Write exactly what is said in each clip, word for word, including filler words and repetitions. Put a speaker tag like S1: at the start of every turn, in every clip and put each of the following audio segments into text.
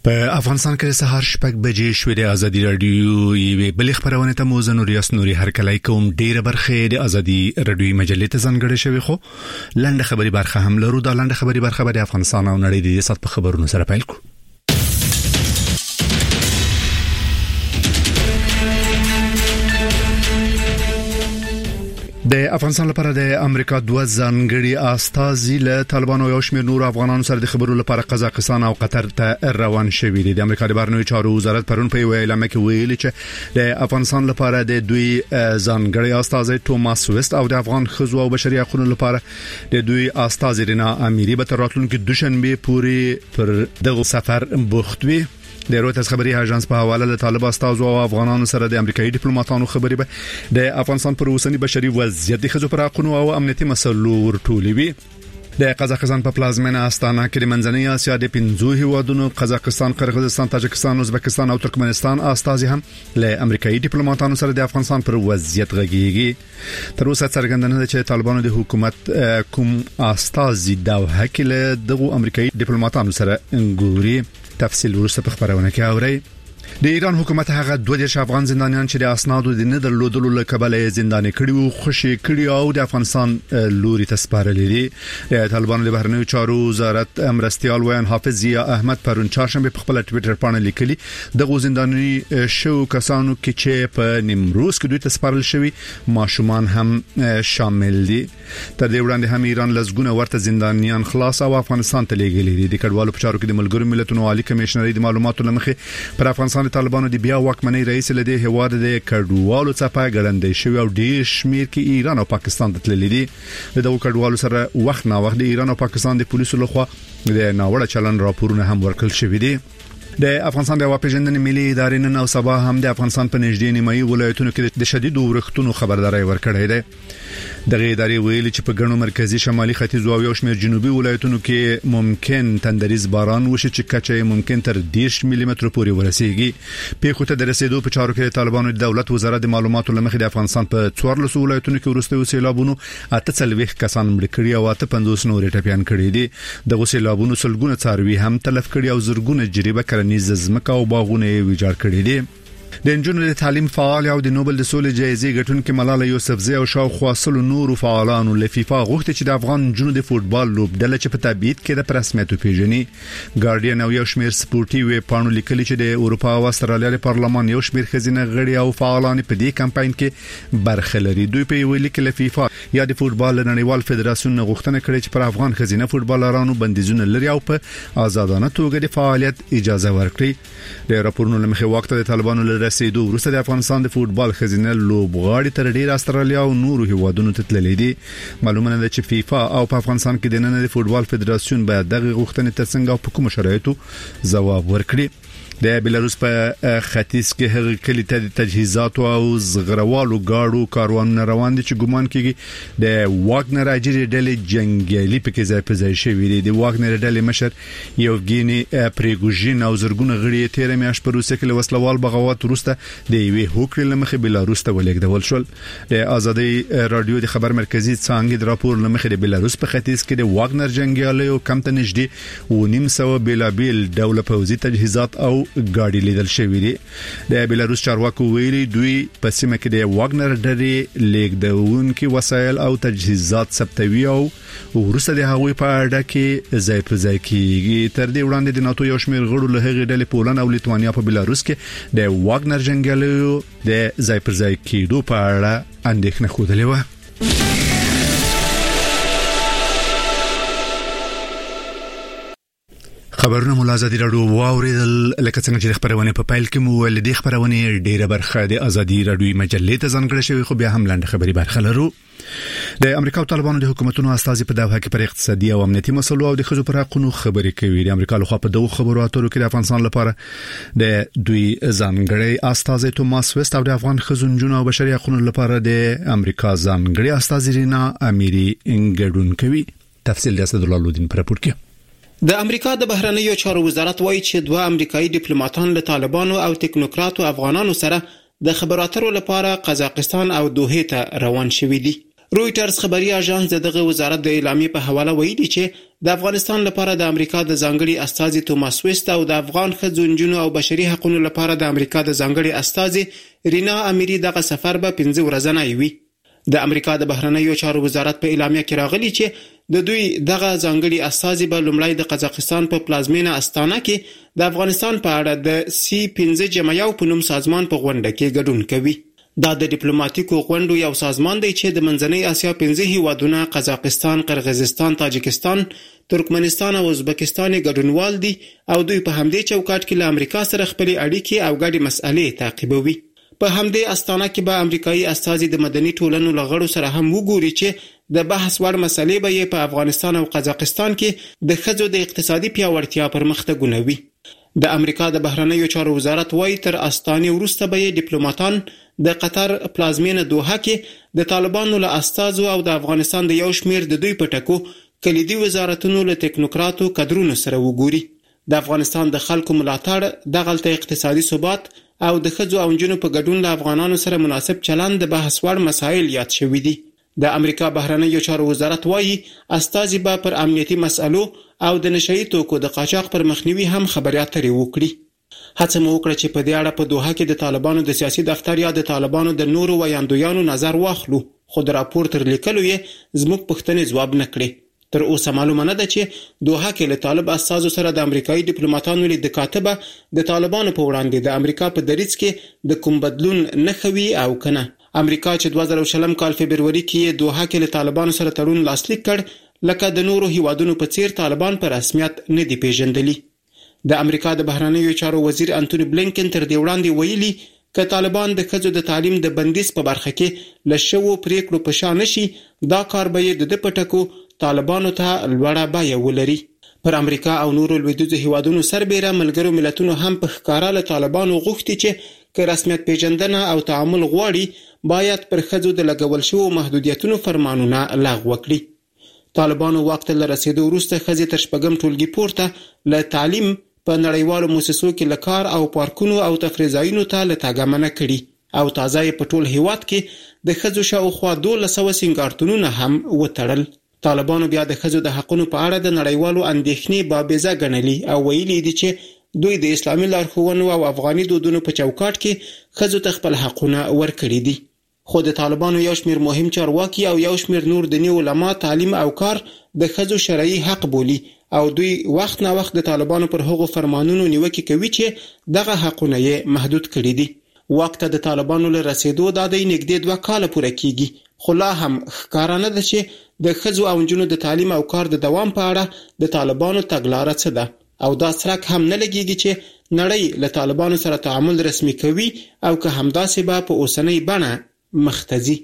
S1: په افغانستان کې سهار شپږ بجې شوې د ازادي رادیو یوې بلې خبرونه ته موزه نور یاسنوري هرکلی کوم. ډیره برخه د ازادي رادیو مجلې ته ځانګړې شوې، خو لنډه خبري برخه هم لرو. دا لنډه خبري برخه به د افغانستان او نړۍ د سات په خبرونو سره پیل کړو. د افغانستان لپاره د امریکا دوه ځانګړي استازي له طالبانو او شمېر نور افغانانو سره د خبرو لپاره قزاقستان او قطر ته روان شوي دي. د امریکا د بهرنیو چارو وزارت پرون په یو اعلامیه کې ویلي چې د افغانستان لپاره د دوی ځانګړي استازي توماس وست او د افغان خزو او بشري حقوقو لپاره د دوی استازي رینا اميري به تر راتلونکي دوشنبه پورې پر دغه سفر بوخت وي. د رويټرز خبري اژانس په حواله له طالب استازو او افغانانو سره د امریکایي ډیپلوماټانو خبري به د افغانستان پر اوسنی بشري وضعیت د خزو پر حقوقو او امنیتي مسلو ورټولې وي. د قزاقستان په پلازمینه استانا کې د منځنۍ اسیا د پنځو هیوادونو قزاقستان، قرغیزستان، تاجکستان، ازبکستان او ترکمنستان استازي هم له امریکایي ډیپلوماټانو سره د افغانستان پر وضعیت غږیږي. تر اوسه څرګندونه ده چې طالبانو د حکومت کوم استازي دوحه کې له دغه امریکایي ډیپلوماټانو سره ګوري. تفصیل ورسته په خبرونه کې اورئ. د ایران حکومت هغه دوه دیرش افغان زندانیان چې د اسنادو د نه درلودلو له کبله زنداني کړي او خوشي کړي او د افغانستان لوري ته سپارلي دي. د طالبانو د بهرنیو چارو وزارت امرستیال وین حافظ ضیا احمد پرون چهارشنبه په خپل ټوئیټر باندې لیکلي د زنداني شو کسانو کې چې په نیمروز کې دوی ته سپارل شوی ماشومان هم شامل دي. تر دې وړاندې هم ایران لزګونه ورته زندانیان خلاص او افغانستان ته لیږلي دي. د کډوالو په چارو کې د ملګرو ملتونو عالی کمشنري د معلوماتو لمخې پر افغانستان طالبانو د بیا واکمنۍ رئیس لدی هواد د کډوالو څخه ګړندې شوی او ډیر شمیر کې ایران او پاکستان ته تللی دي. د دغو کډوالو سره وخت نا وخت د ایران او پاکستان د پولیسو لخوا د ناوړه چلن راپورونه هم ورکړل شوی دي. د افغانستان د واپېژندنې ملي ادارې نن او سبا هم د افغانستان په نږدې نیمایي ولایتونو کې د شدید ورښتونو خبرداري ورکړې ده. دغه ادارې ویلي چې په ګڼو مرکزی شمالي ختیځ او یو شمېر جنوبي ولایتونو کې ممکن تندریز باران وشي چې کچې ممکن تر دیرش ملي متر پورې ورسیږي. په خوته د رسیدو په چارو کې طالبانو د دولت وزارت د معلوماتو لمخې د افغانستان په څوارلس ولایتونو کې ورسته سیلابونو اته څلويخ کسان مړ کړي او اته پنځوس نور ټپيان کړي دي. دغه سیلابونو سلګونه څاروي هم تلف کړي او زرګونه جریبه کرنیز زمکه او باغونه ویجاړ کړي دي. د انجونو د تعلیم فعال او د نوبل د سولې جایزې ګټونکو ملاله یوسفزۍ او شاوخوا سلو نورو فعالانو له فیفا غوښتي چې د افغان جنونو د فوتبال لوبډله چې په تبعید کې د رسمیت پیژني. ګارډین او یو شمېر سپورتي ویب پاڼو لیکلي چې د اروپا او استرالیا د پارلمان یو شمېر خزینه غړي او فعالان په دې کمپاین کې برخه لري. دوی په ویلي کې له فیفا یا د فوتبال نړیوال فدراسیون غوښتنه کړې چې پر افغان خزینه فوتبالرانو بندیزونه لري او په آزادانه توګه د فعالیت اجازه ورکړي. د راپورونو لمخې وخت د طالبانو له رسیدو وروسته د افغانستان د فوتبال خزینه لوبغاړي تر ډیر استرالیا او نورو هیوادونو ته تللي دي. معلومه ده چې فیفا او په افغانستان کې د نن د فوتبال فدراسیون باید دغه غوښتنې ته څنګه او په کوم شرایطو ځواب ورکړي. د بلاروس په ختیځ کې هغه کلی ته تجهیزات او زغروالو گاډو کاروانونه روان دي چې ګومان کیږي د واګنر اجري ډلې جنگیالي پکې ځای په ځای شوی دي. د واګنر ډلې مشر یوګینی پریګوژین او زرګونه غړي تیر میاش په روسیه کې وسلوال بغاوت وروسته د یوې هوکړې لمخې بلاروس ته ولېږدول شول. د ازادي رادیو د خبر مرکزی څنګه د راپور لمخې د بلاروس په ختیځ کې د واګنر جنگیالي او کم ته نږدې و نیم سو بلابل دوله پوځي تجهیزات او ګاډي لیدل شوې دي. د بلاروس چارواکو ویلي دوی په سیمه کې د واګنر ډلې لیږدونکو وسایل او تجهیزات ثبتوي او ورسره د هغوی په اړه کې ځای په ځای کېږي. تر دې وړاندې د ناتو یو شمېر غړو له هغې ډلې پولند او لیتوانیا په بلاروس کې د واګنر جنگیالیو د ځای پر ځای کېدو په اړه اندېښنه خوده و. خبرونه ملازمه راډیو واوریدل. لکه څنګه چې خبرونه په پایل کې مو ولې خبرونه ډیره برخه د ازادي رادیو مجلې ته ځانګړې شوی، خو بیا هم لاندې خبري برخه لرو. د امریکا او طالبانو د حکومتونو استازي په دغه کې پر اقتصادي او امنیتي مسلو او د خزو پر حقوقو خبرې کوي. د امریکا لخوا په دغه خبرو اترو کې د افغانستان لپاره د دوی ځانګړي استازي توماس وست او د افغان خزونجونو او بشري حقوقو لپاره د امریکا ځانګړي استازي رینا اميري انګډون کوي. تفصیل د اسد الله لودین پر راپور کې.
S2: د امریکا د بهرنیو چارو وزارت وایي چې دوه امریکایي ډیپلوماټان له طالبانو او ټیکنوکراتو افغانانو سره د خبرو اترو لپاره قزاقستان او دوحه ته روان شوي دي. رويټرز خبري اژانس دغه وزارت د اعلامیې په حواله ویلي چې د افغانستان لپاره د امریکا د ځانګړي استازي توماس ویست او د افغان ښځو نجونو او بشري حقوقو لپاره د امریکا د ځانګړي استازي رینا امیری دغه سفر به پنځه ورځې وي. د امریکا د بهرنیو چارو وزارت په اعلامیه کې راغلی چې د دوی دغه ځانګړي استازي به لومړی د قزاقستان په پلازمینه استانه کې د افغانستان په اړه د سی پنځه جمعیو په نوم سازمان په غونډه کې ګډون کوي. دا د ډیپلوماټیکو غونډو یو سازمان دی چې د منځنۍ اسیا پنځه هیوادونه قزاقستان، قرغیزستان، تاجکستان، ترکمنستان او ازبکستان ګډونوال دي او دوی په همدې چوکاټ کې له امریکا سره خپل اړیکې او ګډې مسئلې تعقیبوي. په همدې استانه کې به امریکایي استازي د مدني ټولنو لغړو سره هم وګوري چې د بحث وړ مسئلې به په افغانستان او قزاقستان کې د ښځو د اقتصادي پیاوړتیا پرمختګونه وي. د امریکا د بهرنیو چارو وزارت وايي تر استانې وروسته به ډیپلوماټان د قطر پلازمینه دوحه کې د طالبانو له استازو او د افغانستان د یو شمیر د دوی پټکو کلیدي وزارتونو له ټیکنوکراتو کډرونو سره وګوري. د افغانستان د خلکو ملاتړ د غلطه اقتصادي ثبات او د ښځو او نجونو په ګډون له افغانانو سره مناسب چلند د بحث وړ مسایل یاد شوي دي. د امریکا بهرنیو چارو وزارت وايي استازي به پر امنیتي مسالو او د نشئی توکو د قاچاق پر مخنیوي هم خبرې اترې وکړي. هڅه مو وکړه چې په دې اړه په دوحه کې د طالبانو د سیاسي دفتر یا د طالبانو د نورو ویاندویانو نظر واخلو، خو د راپور تر لیکلو یې زموږ پوښتنې ځواب نه کړې. تر اوسه معلومه نه ده چې دوحه کې له طالب استازو سره د امریکایي ډیپلوماټانو لید کاتبه د طالبانو په وړاندې د امریکا په دریځ کې د کوم بدلون نه خوي او کنه. امریکا چې دوه زره شلم کال فبرवरी کې دوحه کې له طالبانو سره تړون لاسلیک کړ، لکه د نورو هیوادونو په څیر طالبان په رسمیت نه دی پیژندلی. د امریکا د بهرنیو چارو وزیر انټونی بلینکن تر دې وړاندې ویلي ک طالبان د ښځو د تعلیم د بندیز په برخه کې لشوو پریکړو په شان نشي، دا کار به د پټکو طالبانو ته لوړه بیه ولري. پر امریکا او نورو لویدیځو هیوادونو سربېره ملګرو ملتونو هم په ښکارا له طالبانو غوښتي چې که رسمیت پیژندنه او تعامل غواړي باید پر ښځو د لګول شوو محدودیتونو فرمانونه لغوه کړي. طالبانو واک ته رسیدو وروسته ښځې تر شپږم ټولګي پورته له تعلیم په نړیوالو مؤسسو کې له کار او پارکونو او تفریح ځایونو ته له تګ منع کړي او تازه یې په ټول هیواد کې د ښځو شاوخوا دولس سوه سینګارتونونه هم وتړل. طالبانو بیا د ښځو د حقونو په اړه د نړیوالو اندېښنې بابیزه ګڼلي او ویلي دي چې دوی د اسلامي لارښوونو او افغاني دودونو په چوکاټ کې ښځو ته خپل حقونه ورکړي دي. خو د طالبانو یو شمیر مهم چارواکي او یو شمیر نور دیني علما تعلیم او کار د ښځو شرعي حق بولي او دوی وخت نه وخت د طالبانو پر هغو فرمانونو نیوکه کوي چې دغه حقونه یې محدود کړي دي. وخت د طالبانو له رسیدو د دې نږدې دوه کال پوره کیږي، خو لا هم ښکارانه ده چې د ښځو او نجونو د تعلیم او کار د دوام په اړه د طالبانو تګلاره څه ده او دا څرک هم نه لګیږي چې نړۍ له طالبانو سره تعامل رسمي کوي او که همداسې به په اوسنۍ بڼه مختزي.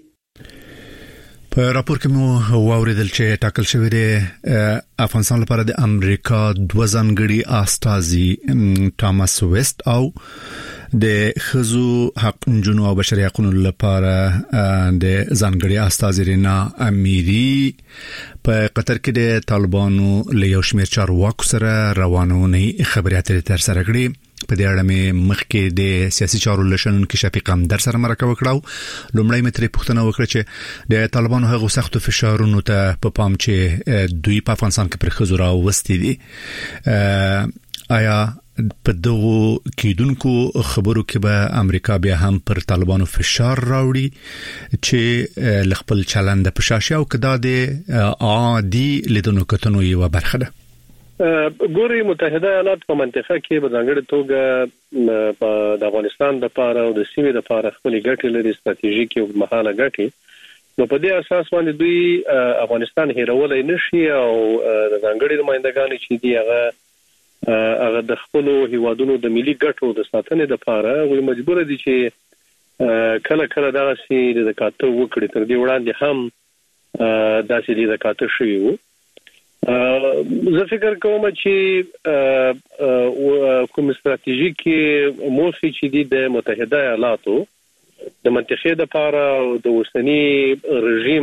S1: په راپور کې مو واوریدل چې ټاکل شوی دی افغانستان لپاره د امریکا دوه ځانګړي استازي توماس ویست او د ښځو حق نجونو او بشري حقوقو لپاره د ځانګړي استازي رینا امیری په قطر کې د طالبانو له یو شمېر چارواکو سره روانونه خبرې اترې تر سره کړې. په دې اړه مې مخکې د سیاسي چارو لشنونکو شفیق همدر سره مرکه وکړه. لومړی مې ترې پوښتنه وکړه چې د طالبانو هغو سختو فشارونو ته په پام چې دوی په افغانستان کې پر ښځو راوستي دي، آیا په دغو کېدونکو خبرو کې به امریکا بیا هم پر طالبانو فشار راوړي چې خپل چلند په شاشه او کدا د عادي لیدونکو کتنو یو برخه ده؟
S3: ګوري متحده ایالات په منطقه کې په ځانګړي توګه په د افغانستان د لپاره او د سیمې د لپاره خپل ګټې لري، ستراتیژیکي او مهاله ګټې. نو په دې اساس باندې دوی افغانستان هیرولای نشي او د ځانګړي نمائندګان چې دی هغه هغه د خپل هیوادونو د ملي ګټو د ساتنې لپاره وي مجبور دي چې کله کله دغه سي د کاته وکړي. تر دې وړاندې هم داسې د کاته شوی وو. زه فکر کوم چې کوم ستراتیژیکي موخې چې دي د متحده ایالاتو د منطقې د لپاره او د اوسنی رژیم،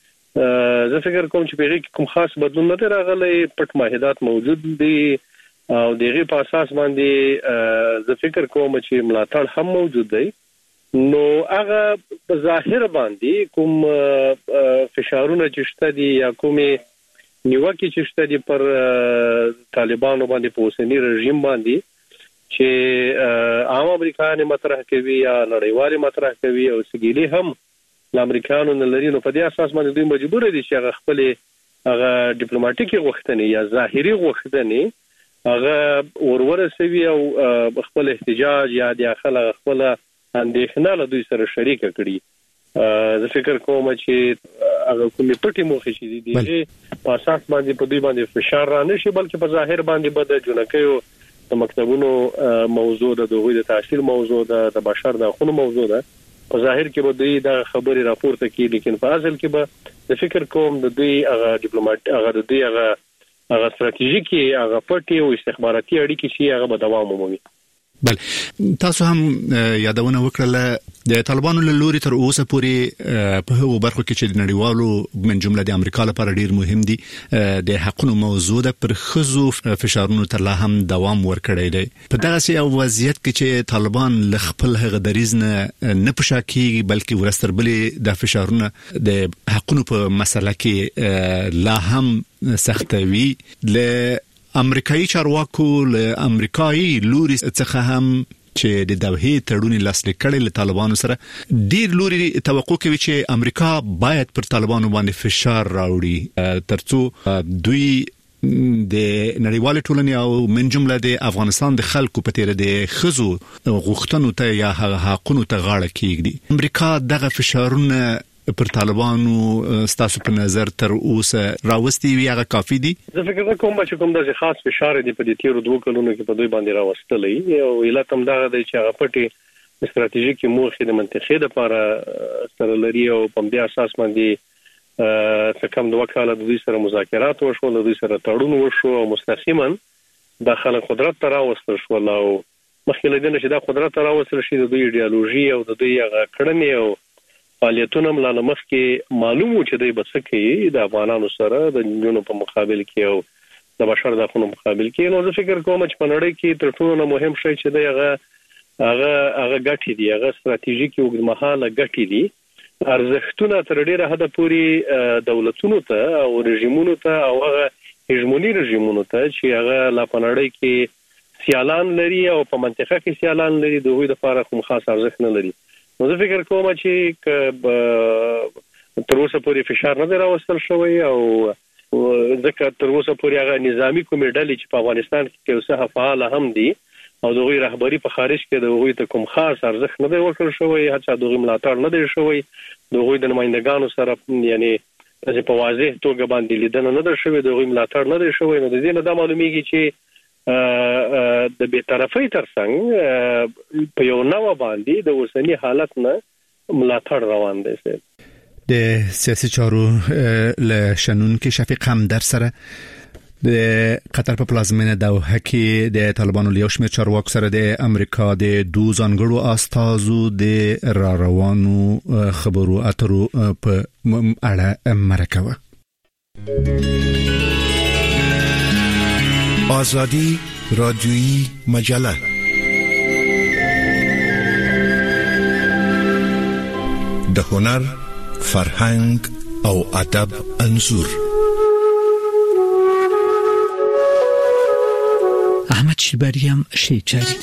S3: زه فکر کوم چې په هغه کوم خاص بدلون نه راغلی، پټ معاهدات موجود دي او دغه په اساس باندې زه فکر کوم چې ملاتړ هم موجود دی نو هغه په ظاهر باندې کوم فشارونه چې شته دي یا کومې نیوکې چې شته دي پر طالبانو باندې په اوسنی رژیم باندې چې عام امریکایان مطرح کوي یا نړیوال مطرح کوي او سګيلي هم د امریکایانو نه لري، نو په دې اساس باندې دوی مجبور دي چې هغه خپل هغه ډیپلوماټیکي غوښتنې یا ظاهري غوښتنې هغه ورورسوي او خپل احتجاج یا د خلک خپل اندېښنه له دوی سره شریک کړي. زه فکر کوم چې هغه کومې پټې موخې چې دي دغه په اساس باندې په دوی باندې فشار را نشي، بلکې په ظاهر باندې به د جنکیو د مکتبونو موضوع ده، د دوی د تحصیل موضوع ده، د بشر د حقوقو موضوع ده. په ظاهر کې به دوی د خبرې راپورته کوي، لیکن په اصل کې به د فکر کوم د دوی هغه ډیپلوماټ هغه د دوی هغه هغه ستراتیژیکي هغه پټي او استخباراتي اړیکې چې هغه به دوام ومومي.
S1: بل تاسو هم یادونه وکړه د طالبانو له لوري تر اوسه پورې په هغو برخو کې چې د نړیوالو من جمله د امریکا لپاره ډیر مهم دي د حقوقو موضوع ده پر خزو فشارونو تر لا هم دوام ورکړی دی. په دغه سي وضعیت کې چې طالبان ل خپل هغه دریز نه نه پښاکي بلکې ورستربلې د فشارونو د حقوقو په مسله کې لا هم سختوي، ل امریکایي چارواکو له امریکایي لوري څخه هم چې د دوحې تړون لاسلیک کړي له طالبانو سره ډیر لوري توقع کوي چې امریکا باید پر طالبانو باندې فشار راوړي ترڅو دوی د نړیوال ټولنې او من جمله د افغانستان د خلکو په تیر د خزو غوښتنو ته یا حقونو ته غاړه کیږي. امریکا دغه فشارونه پر طالبانو ستاسو په نظر تر اوسه راوستي وی هغه کافي دي؟
S3: زه فکر کوم چې کوم د خاص فشار دی په دې تیرو دوه کلونو کې په دوی باندې راوستلې او علت هم دا دی چې هغه پټي استراتیژیکي موخې د منطقې لپاره سره لري او په دې اساس باندې څه کم دوه کاله د دوی سره مذاکرات وشول، د دوی سره تړون وشو او مستقیما د خلک قدرت ته راوستل شو او مخکې له دې چې دا قدرت ته راوستل شي د دوی ایډیالوژي او د دوی هغه کړنې او فعالیتونه ملاله مخ کې معلومو چې دوی بس کوي د افغانانو سره د جنونو په مقابل کې او د بشر د حقوقو مقابل کې. نو زه فکر کوم چې په نړۍ کې تر ټولو مهم شی چې دی هغه هغه هغه ګټې دي، هغه ستراتیژیکي اوږدمهاله ګټې دي. ارزښتونه تر ډیره حده پورې دولتونو ته او رژیمونو ته او هغه هژمونی رژیمونو ته چې هغه لا په نړۍ کې سیالان لري او په منطقه کې سیالان لري، دوی د لپاره کوم خاص ارزښت نه لري. نو زه فکر کوم چې تر اوسه پورې فشار نه راوستل شوی او ځکه تر اوسه پورې هغه نظامی کومې ډلې چې په افغانستان کې اوسه فعال هم دي او دغه رهبری په خارج کې دغه ته کوم خاص ارزښت نه دی ورکړل شوی، هڅه دغه ملاتړ نه دی شوی، دغه د نمائندګانو سره یعنی چې په واضح توګه باندې لیدنه نه ده شوی، دغه ملاتړ نه دی شوی. نو د دې نه دا معلومیږي چې د بی‌طرفۍ ترڅنګ په یو نوو باندې د اوسنی حالت نه ملاتړ روان دی.
S1: د سیاسي چارو له شنون کې شفیق همدر سره د قطر په پلازمینه دوحه کې د طالبانو له شمیر چارواکو سره د امریکا د دوه ځانګړو استازو د را روانو خبرو اترو په اړه مرکه.
S4: آزادی رادیویی مجله د هنر، فرهنګ او ادب انځور.
S5: احمد شیباریم شیچاری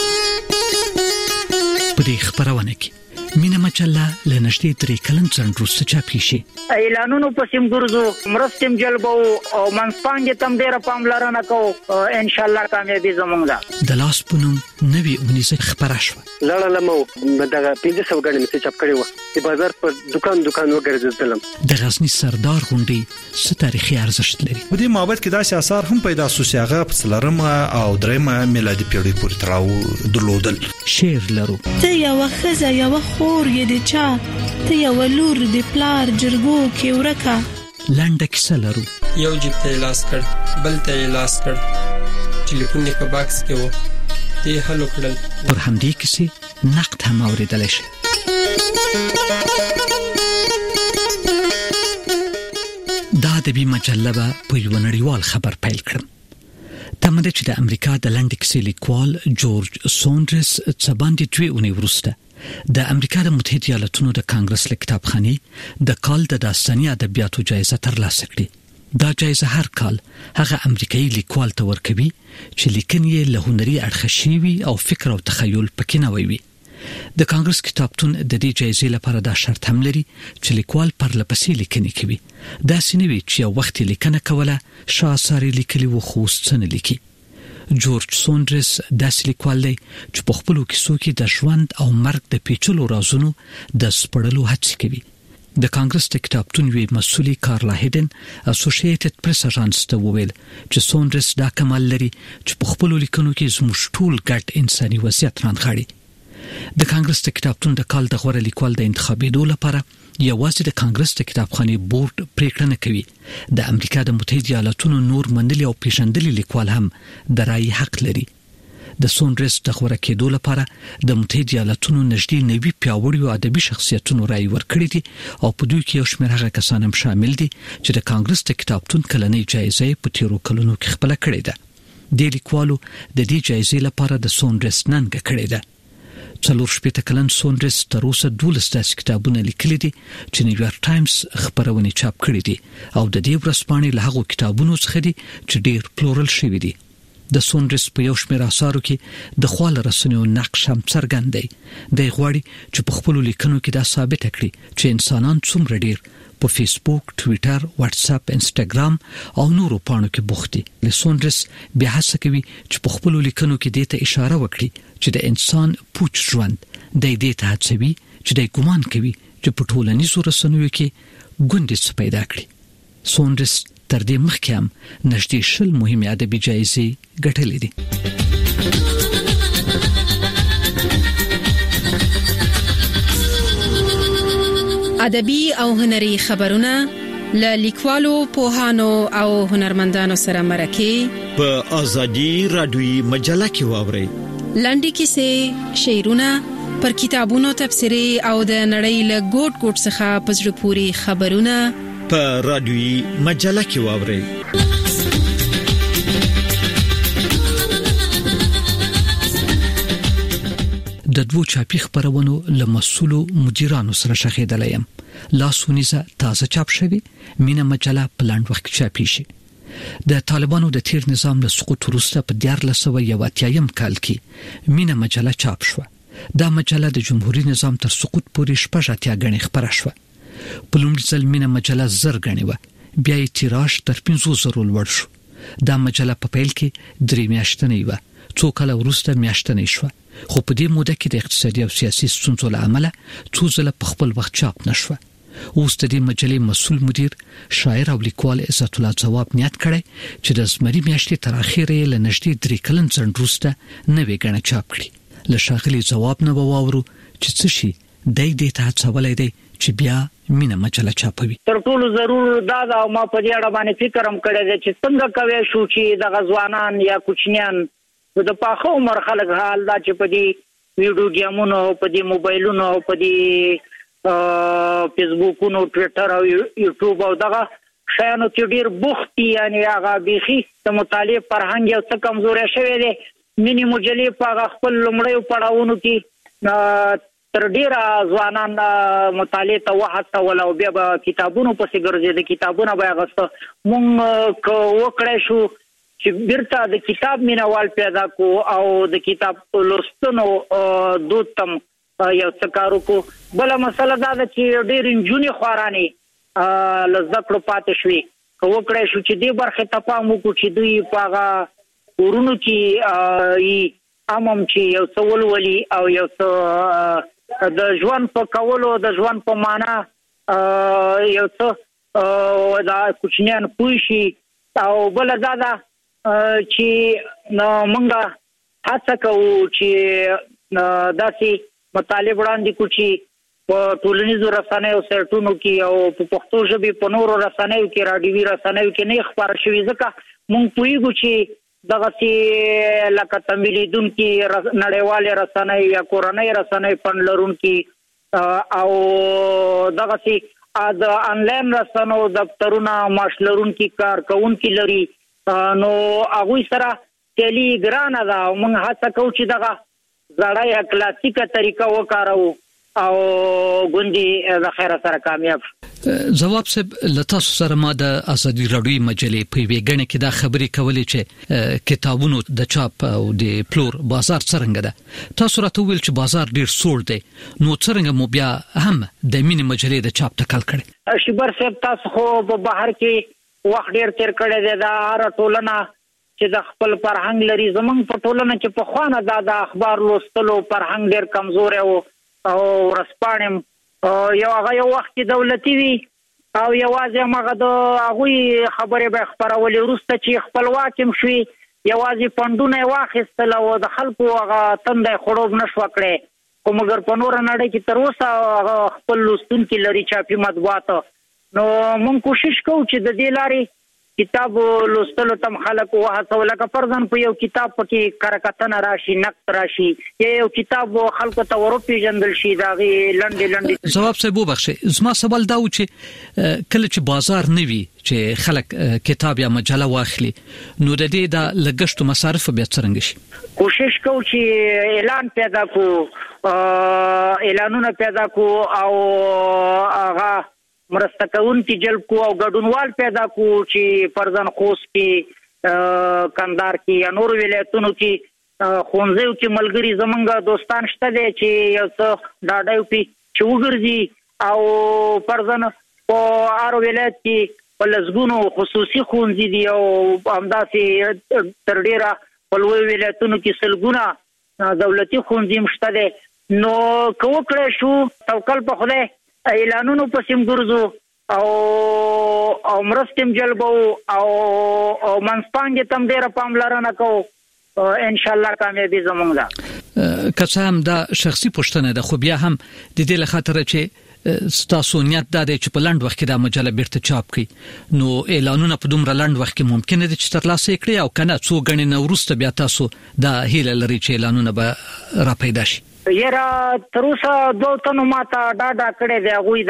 S5: په دې خبرونه کې مینه مجله لنشتي تری کلن څنډروسته چاپی شي.
S6: اعلانونو په سیم ګرځو مرستم جلبو او منسپانګ تم ډیره پاملرنه کو، ان شاء الله کامیابی زمونږ ده.
S5: د لاس پونم نوی اونیزه خبره شو.
S7: زړه لمو دغه پنځه سوه غړي مې چاپ کړی و چې بازار په دکان دکان وګرځیدلم.
S5: د غزنی سردار غونډي څه تاریخي ارزښت لري.
S8: په دې معبد کې داسې آثار هم پیدا شو چې هغه په څلورمه او دریمه میلادي پیړۍ پورې تراو درلودل.
S5: شعر لرو.
S9: ته یو خزه یو خور یې د چا، ته یو لور د پلار جرګو کې ورکا.
S5: لنډه کیسه لرو.
S10: یو جیب ته لاس کړ، بل ته لاس کړ، ټلیفون یې په باکس کې و، دې هلو کړل.
S5: پر همدې کیسې نقد هم اوریدل شي. دا ادبي مجله به په یو نړیوال خبر پیل کړم. تمه ده چې د امریکا د لنډ کیسې لیکوال جورج سونډرز څه باندې دوی اونۍ وروسته د امریکا د متحده ایالاتونو د کانګرس له کتابخانې د کال د داستاني ادبیاتو جایزه ترلاسه کړې. دا جایزه هر کال هغه امریکایي لیکوال ته ورکوي چې لیکنې یې له هنري اړخه شوي او فکر او تخیل پکې نه وي. د کانګرس کتابتون د دې جایزې لپاره دا شرط هم لري چې لیکوال پرلپسې لیکنې کوي. دا سینوي چې یو وخت لیکنه کوله شاعر لیکلي و خو څنګه لیکي. جورج سوندرس داسې لیکوال دی چې په خپلو کیسو کې د ژوند او مرګ د پیچلو رازونو د سپړلو هڅه کوي. د کانګرس د کتابتون وی مسؤلي کارلا هیډن اسوسییټډ پریس اژانس ته وویل چې سوندرس دا کمال لري چې په خپلو لیکنو کې زموږ ټول ګډ انساني وضعیت رانغاړي. د کانګرس د کتابتون د کال د غوره لیکوال د انتخابېدو لپاره یوازې د کانګرس د کتابخانې بورډ پریکړه نه کوي. د امریکا د متحده ایالاتونو نور منلي او پیژندلي لیکوال هم د رائے حق لري. د سوندرس د غوره کېدو لپاره د متحده ایالاتونو نږدې نوي پیاوړي او ادبي شخصیتونو رائے ورکړي دي او په دوی کې یو شمېر هغه کسان هم شامل دي چې د کانګرس د کتابتون کلنۍ جایزه په تیرو کلونو کې خپل کړې ده. د لیکوالو د دې جایزې لپاره د سوندرس ننګه کړې ده. څلور شپېته کلن سوندرس تر اوسه دولس داسې کتابونه لیکلي دي چې نیویارک ټایمز خبرونه چاپ کړي دي او د دې ورځپاڼې له هغو کتابونو څخه دي چې ډېر پلورل شوي دي. د سوندرس په یو شمېر اثارو کې د خواله رسنیو نقش هم څرګند دی. دی غواړي چې په خپلو لیکنو کې دا ثابت کړي چې انسانان څومره ډېر په فیسبوک، ټویټر، واتس اپ، انستګرام او نورو پاڼو کې بوخت دي. سوندرس بیا هڅه کوي چې په خپلو لیکنو کې دې ته اشاره وکړي چې د انسان پوچ ژوند د دې ته هڅوي چې د ګمان کوي چې په ټولنیزو رسنیو کې ګوندې پیدا کړي. سوندرس تر دې مخکې هم نږدې شل مهمه ادبي جایزې ګټلې دي.
S11: ادبي او هنري خبرونه له لیکوالو، پوهانو او هنرمندانو سره مرکه
S12: په ازادي رادیوي مجله کې واوري.
S11: لنډي کیسې، شعرونه، پر کتابونو تفسیری او د نړۍ له ګوټ ګوټ څخه په زړه پوري خبرونه
S12: په رادیوي مجله کې واوري.
S5: د دوو چاپی خبرونو له مسؤلو مدیرانو سره شخېدلیم. لاسونیزه تازه چاپ شوی مینه مجله پلاند وخت چاپی شي. د طالبانو د تیر نظام له سقوط وروسته په دیارلس سوه یو اتیایم کال کې مینه مجله چاپ شوه. دا مجله د جمهوریت نظام تر سقوط پورې شپږ اتیا غني خبره شوه. په لومړي ځل مینه مجله زر غني و، بیا یې تیراژ تر پنځه زره لوړ شو. دا مجله په پیل کې درې میاشتنې و، څو کال وروسته میاشتنې شوه. خو په دې موده کې د اقتصادي او سیاسي ستونزو له امله څو ځله په خپل وخت چاپ نشوه. اوس د دې مجلې مسؤل مدیر، شاعر او لیکوال عزت الله ځواب نیت کړی چې د زمري میاشتې تر اخره له نږدې درې کلن ځنډ وروسته نوې غنه چاپ کړي. له شاغلي ځواب نه وواورو چې څه شي دای دې ته څولای دی چې بیا مینه مجله چاپوي.
S6: تر ټولو ضرور دا دا ما په دې اړه باندې فکر هم کړی دی چې څنګه کوي شو چې د غزوانان یا کوچنیان د پاخه عمر خلک حال دا چې په دې ویډیو گیمونو، په دې موبایلونو، په دې فیسبوکونو، ټویټر او یوټیوب او دغه شیانو کې ډیر بوختي، یعنی هغه بيخي د مطالعه فرهنګ یو څه کمزوري شوی دی. مینی مجلې په خپل لمړیو پړاوونو کې تر ډیره ځوانان مطالعه ته وهڅول او بیا به کتابونو پسې ګرځي. د کتابونو به غوښته مونږ کو وکړای شو چې بیرته د کتاب مینوال پیدا کو او د کتاب لوستنو دود تم یو څه کارو کو. بل مسله دا ده چې ډېر انجونی خواراني لزکړو پاتې شوي. کو وکړای شو چې دې برخه ته پام وکړو چې دوی پاغه ورونو کې ای امم چې یو څه ولولي او یو څه د ژوند په کولو، د ژوند په معنا یو څه دا کوچنیان پوه شي. او بل دا ده چې مونږه هڅه کوو چې داسې مطالب وړاندې کړو چې په ټولنیزو رسنیو سایټونو کې او په پښتو ژبې په نورو رسنیو کې، راډیوي رسنیو کې نه خبره شوي، ځکه مونږ پوهیږو چې دغسې لکه تمویلیدونکي نړیوالې رسنۍ یا کورنۍ رسنۍ فنډ لرونکي او دغسې د انلاین رسنو دفترونه معاش لرونکي کارکوونکي لري، نو هغوی سره تیلی ګرانه ده. موږ هڅه کوو چې دغه زړه کلاسیکه طریقه وکاروو او ګوندی د خیر سره کامیاب.
S5: جواب صاحب لتاسو سره ما د ازادي راډیو مجلې په ویګنه کې دا خبرې کولې چې کتابونو د چاپ او د پلور بازار څنګه ده. تاسو راته ویل چې بازار ډیر سوړ دی، نو څنګه مو بیا هم د مینې مجلې د چاپ ټکل کړي؟
S6: شبر صاحب تاسو خو په بهر کې وخت ډیر تیر کړی دی، دا هر ټولنه چې د خپل فرهنګ لري. زمونږ په ټولنه کې په خوانه دا د اخبار لوستلو فرهنګ ډیر کمزور او او رسپانم یو هغه یو وخت دولتي وي او یوازې هغه د هغه خبره به خبرولې وروسته چې خپلواکم شوي یوازې فندونه واخیستل او د خلکو هغه تندې خړوب نشو کړي. خو مګر په نور نړۍ کې تر اوسه خپل لوستونکي لري چاپي مطبوعات. نو مونږ کوشش کوو چې د دې لارې کتاب لوستلو تم خلک وهڅول، لکه فرضاً په یو کتاب پکې کرکټنه راشي، نقد راشي، یو کتاب خلکو ته ورپېژندل شي داغي لنډې لنډې.
S5: جواب صاحب وبخښئ، زما سوال دا و چې کله چې بازار نوي چې خلک کتاب یا مجله واخلي نو د دې د لګښت مصارف بیا څنګه شي؟
S6: کوشش کوو چې اعلان پیدا کو، اعلانونه پیدا کو او هغه مرسته کوونکي جلب کو او ګډونوال پیدا کو چې فرضاً خوست کې، کندهار کې یا نور ولایتونو کې ښوونځیو کې ملګري زمونږ دوستان شته دي چې یو څه ډاډه وي چې وګرځي او فرضاً په هر ولایت کې په لسګونو خصوصي ښوونځي دي او همداسې تر ډېره په لویو ولایتونو کې سلګونه دولتي ښوونځي هم شته دي. نو که وکړی شو توکل په خدای اعلانونو پسیم ګرځو او او مرستم جلبو او او منسپانګ تم ډیره پاملرنه کوو، ان شاء الله کامیابی زمونږ ده.
S5: که څه هم دا شخصي پوښتنه ده، خو بیا هم د دې له خاطر چې ستاسو نیت دا دی چې په لنډ وخت کې دا مجله بیرته چاپ کړي، نو اعلانونه په دومره لنډ وخت کې ممکن دي چې ترلاسه کړي او کنه څو غني نو وروسته بیا تاسو دا هیله لري چې اعلانونه به را پیدا شي؟
S6: یرا تر اوسه دوه تنو ماته ډاډا کړی دی، هغوی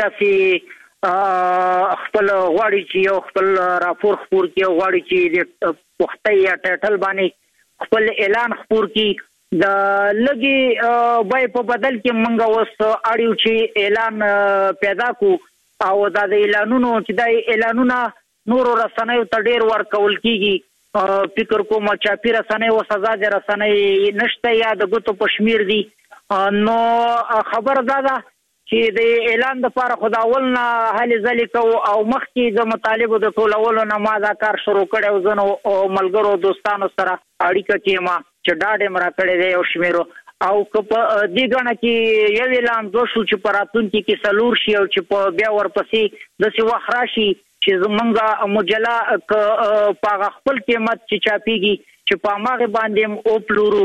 S6: داسې خپل غواړي چې یو خپل راپور خپور کړي، غواړي چې د پښتۍ یا ټایټل باندې خپل اعلان خپور کړي. د لږې بای په بدل کې موږ اوس اړیو چې اعلان پیدا کو او دا د اعلانونو چې د اعلانونه نورو رسنیو ته ډېر ورکول کېږي. فکر کوم چاپي رسنۍ او سزا د رسنۍ نشته یا د ګوتو په شمیر دي. نو خبر دا ده چې د اعلان د لپاره خداول نه هلي ځلې کوو او مخکې د مطالبو د ټولولو نه ما دا کار شروع کړی او زه نو ملګرو دوستانو سره اړیکه کې ما چې ډاډ یې مې راکړی دی یو شمېرو او که په دې ګڼه کې یو اعلان دوه شو چې په راتلونکي کې څلور شي او چې په بیا ورپسې داسې وخت راشي چې زمونږ مجله په هغه خپل قیمت چې چاپېږي چې په هماغې باندې هم وپلورو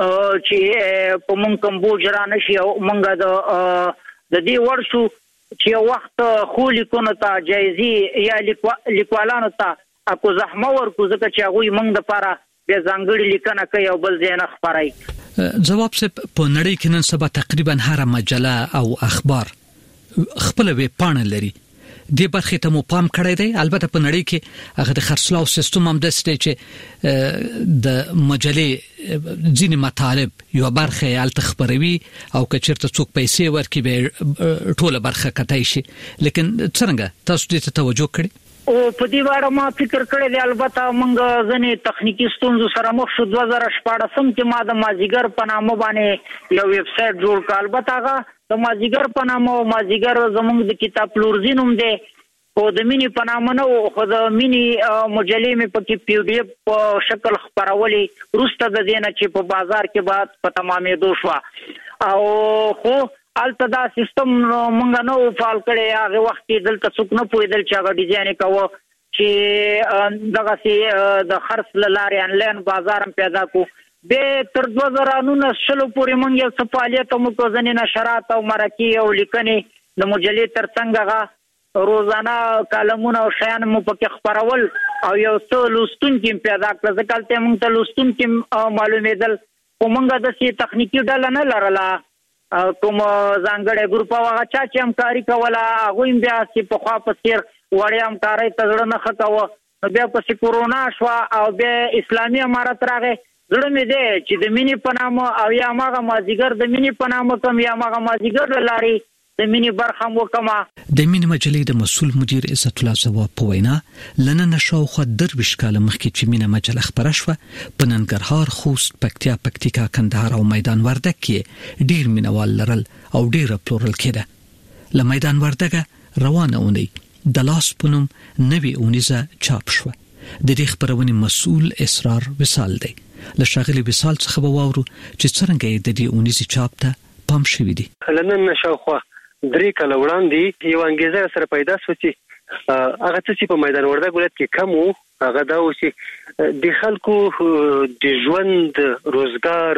S6: چې په مونږ کوم بوج را نشي او مونږ د د دې وړ شو چې یو وخت خو لیکونو ته جایزي یا لیکوالانو ته اکو زحمه ورکو ځکه چې هغوی مونږ دپاره بیا ځانګړې لیکنه کوي او بل ځای نه خپروي.
S5: جواب صاحب په نړۍ کې نن سبا تقریبا هره مجله او اخبار خپله ویبپاڼه لري، دې برخې ته مو پام کړی دی؟ البته په نړۍ کې هغه د خرڅلاو سیستم هم داسې دی چې د مجلې ځینې مطالب یو برخه یې هلته خپروي او که چېرته څوک پیسې ورکړي به ټوله برخه کتی شي، لیکن څرنګه تاسو دې ته توجه کړې؟
S6: او په دې اړه ما فکر کړی دی. البته موږ ځینې تخنیکي ستونزو سره مخ شو. دوه زره شپاړسم کې ما د مازیګر په نامه باندې یو ویب سایټ جوړ کړ. البته هغه د مازیګر په نامه او مازیګر زموږ د کتاب پلورځي نوم دی او د مینې په نامه نه و، خو د مینې مجلې مې پکې پی ډي اف په شکل خپرولې وروسته د دې نه چې په بازار کې بعد په تمامېدو شوه او خو هلته دا سیستم مونږ نه و فعال کړی. هغه وخت کې دلته څوک نه پوهېدل چې هغه ډیزاین یې کوه چې دغسې د خرڅ له لارې انلاین بازار هم پیدا کړو. بیا تر دوه زره نولس شلو پورې مونږ یو څه فعالیت هم وکړو، ځینې نشرات او مرکې او لیکنې د مجلې تر څنګ هغه روزانه کالمونه او شیان مو پکې خپرول او یو څه لوستونکي هم پیدا کړل. ځکه هلته مونږ ته لوستونکي معلومېدل، خو مونږ داسې تخنیکي ډله نه لرله کوم ځانګړی ګروپ او هغه چا چې همکاري کوله هغوی هم بیا چې پخوا په څېر وړې همکارۍ ته زړه نه ښه کوه. نو بیا پسې کورونا شوه او بیا اسلامي امارت راغی زړه مې دی چې د مینې په نامه او یا ماغه مازیګر د مینې په نامه کوم یا ماغه مازیګر لاري د مینې برخه مو کما.
S5: د مینې مجلې د مسؤل مدیر عزت الله زوا په وینا لنن شاوخوا درویش کاله مخکې چې مینې مجله خبره شوه په ننګرهار، خوست، پکتیا، پکتیکا، کندهار او میدان وردګ کې ډیر مینوال لرل او ډیر پلورل کېده. له میدان وردګ روانه اونۍ د لاس پونم نوې اونیزه چاپ شوه. د دې خبرونې مسؤل اسرار وصال دی. له شاغلي وصال څخه وواورو چې څنګه د دې اونیزه چاپ ته پام شوی دی.
S7: لنن شاوخوا درې کاله وړاندې یو انګیزه سره پیدا شو چې هغه څه په میدان وردګ ولایت کې کم وو، هغه دا و چې د خلکو د ژوند، روزګار،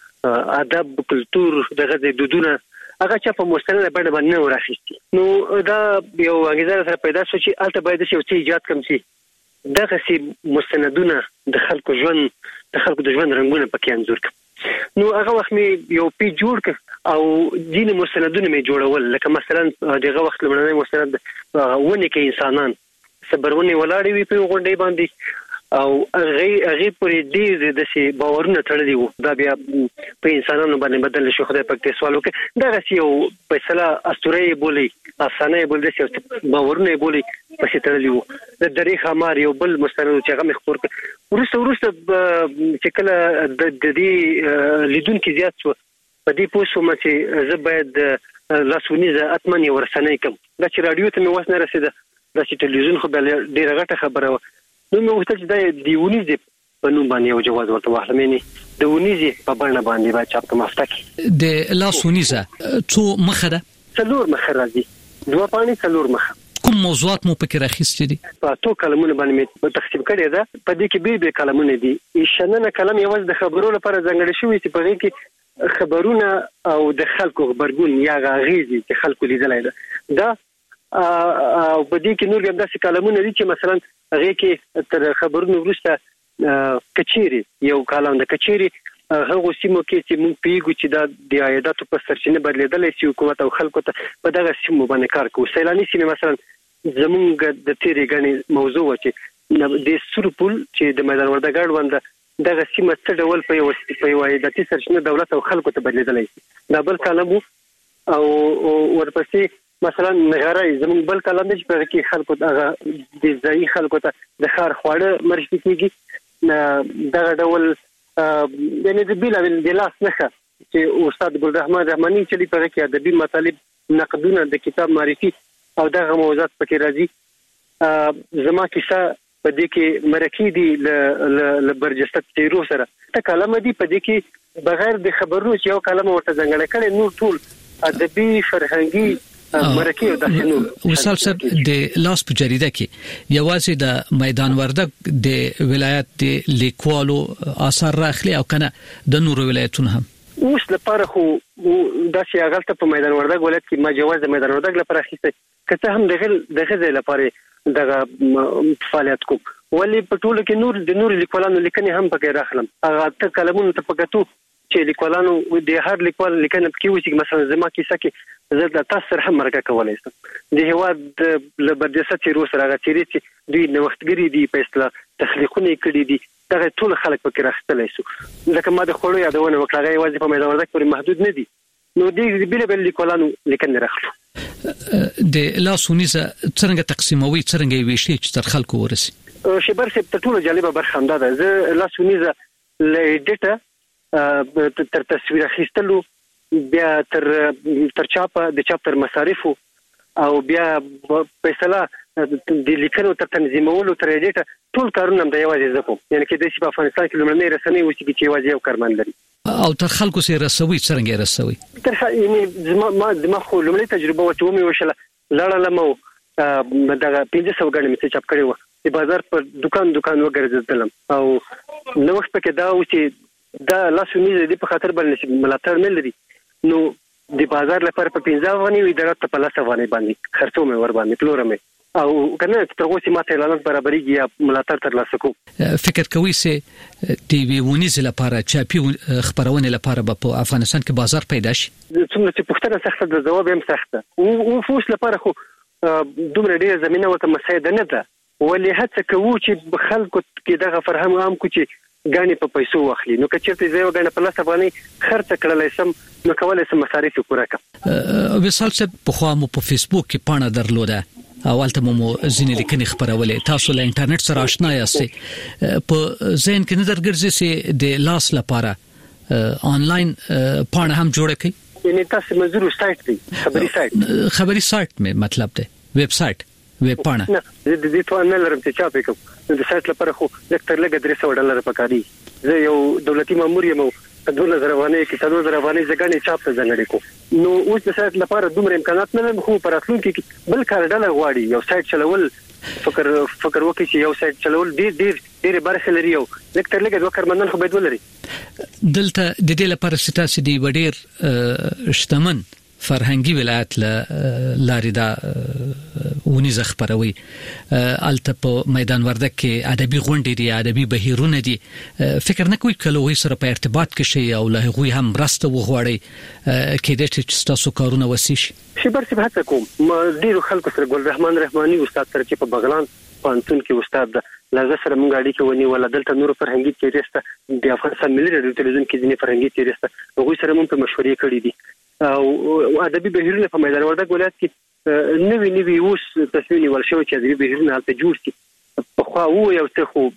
S7: ادب، کلچر دغه د دودونه هغه چې په مستند باندې باندې راخېستي. نو دا یو انګیزه سره پیدا شو چې البته باید یو څه ایجاد کم شي، دغه سي مستندونه د خلکو ژوند د خلکو د ژوند رنگونه پکې انځور کړ. نو هغه وخت مې یو پی جوړ ک او دین مستندونه مې جوړول، لکه مثلا دغه وخت لمړنی مستند ونه کې انسانان صبرونه ولاړې وي په غونډې باندې او هغه هغه پرې دې د سي باورونه تړلي وو. دا بیا په انسانانو باندې بدل شو. خدای پاک دې سوال وکړي دغه سي یو فیصله استوري بولی افسانه بولی چې باورونه بولی پسې تړلي وو. د درې خمار یو بل مستند چې هغه مخور ورسته ورسته چې کله د دې لیدونکو زیات شو په دې پوسوم چې زه باید لاسونیزه اتمنې ورسنې کوم. دا چې رادیو ته مې وسنه رسیده، دا چې ټلویزیون خو بل ډیره غټه خبره و. نو مې وختل چې دا دیونیزه په نوم باندې یو جواز ورته واخلمې د ونیزه په باندې باندې با چاپ کوم افته
S5: د لاسونیزه څو مخه ده؟
S7: څلور مخه راځي، دوه پاڼې څلور مخه.
S5: کوم موضوعات مو پکې راخېستې دي؟
S7: په تو کلمونه باندې مې تقسیم کړی ده. په دې کې به به کلمونه دي. شننه کلم یوازې د خبرو لپاره ځانګړی شوی چې په دې کې خبرونه او د خلکو خبرګون یا غاغيزي چې خلکو لیدلای ده. دا او په دې کې نور هم داسې کلمونه دي چې مثلا هغه کې تر خبرونو وروسته کچيري یو کلام د کچيري هغه سیمو کې چې موږ پیګو چې دا د عایداتو په سرچینه بدلیدل شي حکومت او خلکو ته په دغه سیمو باندې کار کوي. سیلاني سیمه مثلا زمونږ د تیرې غني موضوع و چې د سورپول چې د میدان وردګ باندې دغه سیمه څه ډول په یو په یو عایداتي سرچینه دولت او خلکو ته بدلیدل شي. دا بل کلام او ورپسې مثلا نغارای زمون بل کلام چې په کې خلکو دغه د ځای خلکو ته د خار خواړه مرشد کیږي. دا ډول یعنی د بیل د لاس نخه چې استاد ګلرحمن رحماني چې په کې ادبي مطالب نقدونه د کتاب معرفي او دغه موضوعات پکې راځي. زما کیسه په دې کې مرکی دي ل برجسته تیرو سره ته کلمه دي په دې کې بغیر د خبرونو چې یو کلمه ورته ځنګړه کړي نور ټول ادبي فرهنګي مرکی د شنو
S5: وصال صاحب د لاس په جریده کې یوازې د میدان وردګ د ولایت د لیکوالو آثار راخلي او کنه د نور ولایتونو هم
S7: اوس لپاره خو دا چې هغه په میدان وردګ ولایت کې ما جواز د میدان وردګ لپاره اخیسته کته هم دغه دغه لپاره دغه فعالیت کوم ولی په ټولو کې نور د نور لیکوالانو لیکنې هم پکې راخلم. هغه ته کلمونه ته پکاتو چې لیکوالانو د هر لیکوال لیکنه پکې وسی مثلا زما کیسه کې زه د تاسو سره هم مرګه کولای شم. د هواد ل بدیسه تیرو سره هغه تیری چې دوی نوښتګری دي په اصطلاح تخلیقونه کړي دي دغه ټول خلک پکې راخستلای شو. لکه ما د خورو یادونه وکړه یوازې په میدان وردګ پورې محدود نه دي. نو دې بیل بیل لیکوالانو لیکنه راخلو.
S5: د لاسونیزه څنګه تقسیموي څنګه ویشي چې تر خلکو ورسي؟
S7: شبر سپ ته ټول جالبه برخه هم ده. زه لاسونیزه لېډټه تر تصویر اخیستلو بیا تر تر چاپ د چاپ تر مصارفو او بیا په اصطلاح د لیکلو تر تنظیمولو تر دې ټول کارونه هم د یوازې زکو یعنی کې د سی په افغانستان کې لمړنۍ رسنۍ و چې چې یوازې یو کارمن لري
S5: او تر خلکو سره رسوي څنګه رسوي
S7: تر یعنی زما ما زما خو لمړنۍ تجربه و چې مې وشله لاړه لمو دغه پنځه سوه غړي مې چاپ کړی و د بازار پر دکان دکان وګرځیدلم او نو وخت پکې دا و چې دا لاسونیزه د په خاطر باندې ملاتړ نه لري نو د بازار لپاره په پنځه افغانۍ وي درته په لاس افغانۍ باندې خرڅو مې ور باندې پلورم او کنه تر اوسه ماته اعلانات برابرېږي یا ملاتړ تر لاسه کوم
S5: فکر کوي چې ټي وي ونیز لپاره چاپی خبرونه لپاره په افغانستان کې بازار پیدا شي
S7: څومره چې پښتنه سخته د جواب هم سخته او فوس لپاره خو دومره ډیره زمينه وته مساعده نه ده ولې هڅه کوو چې خلکو کې دغه فرهنګ عام کو چې غاڼې په پیسو واخلي. نو که چېرته زه یو غاڼه په لاس افغانۍ خرڅ کړلای سم نو کولای سم مصارف پوره کړم.
S5: وصال صاحب په خو مو په فیسبوک کې پاڼه درلوده اولته مو ځینې لیکنې خبرولې، تاسو له انټرنیټ سره آشنا یاستئ، په ذهن کې نظر ګرځي چې د لاس لپاره آنلاین پاڼه هم جوړه کړئ؟
S7: یعنی تاسو منظور سایت دی، خبري سایت
S5: خبري سایت مې مطلب دی ویب سایت ویب پاڼه؟
S7: نه د دې ته نه لرم چې چا پکم. د سایت لپاره خو لکتر لګ درې سوه ډالر پکاري. زه یو دولتي مامور یم، دوه زره افغانۍ کې څلور زره افغانۍ ځګنې چاپ ته ځنګړې کو. نو اوس د سایت لپاره دومره امکانات نه لرم، خو پر راتلونکي کې بل کار ډله غواړي یو سایت چلول. فکر فکر وکړي چې یو سایت چلول ډیر ډیر ډیر برخه لري، یو لکتر لګ دوه کارمندان خو باید ولري.
S5: دلته د دې لپاره ستاسو دی وړیر شتمن فرهنګي ولایت ل لاري دا ونیزه خبروي الته په میدان وردک کې ادبي غونډې دي، ادبي بهیرونه دي. فکر نه کوي کله وې سره په ارتباط کې شي او له هغوی هم راسته وغواړي کې د چې تاسو کارونه وسیش
S7: شي. برسي هڅه کوم ما ډیرو خلکو سره ګل رحمان رحماني استاد سره چې په بغلان پانتون کې استاد ده لږه سره مونږ اړیکه ونی ولا دلته نور فرهنګي تیریسته د افغانستان ملي رادیو تلویزیون کې ځینې فرهنګي تیریسته هغوی سره مونږ په مشورې کړې دي او ادبي بهیرونه په میدان وردک ولایت کې نوی نوی اوس تصمیم نیول شوی چې ادبي بهیرونه هلته جوړ کړي. په خوا وو یو څه خو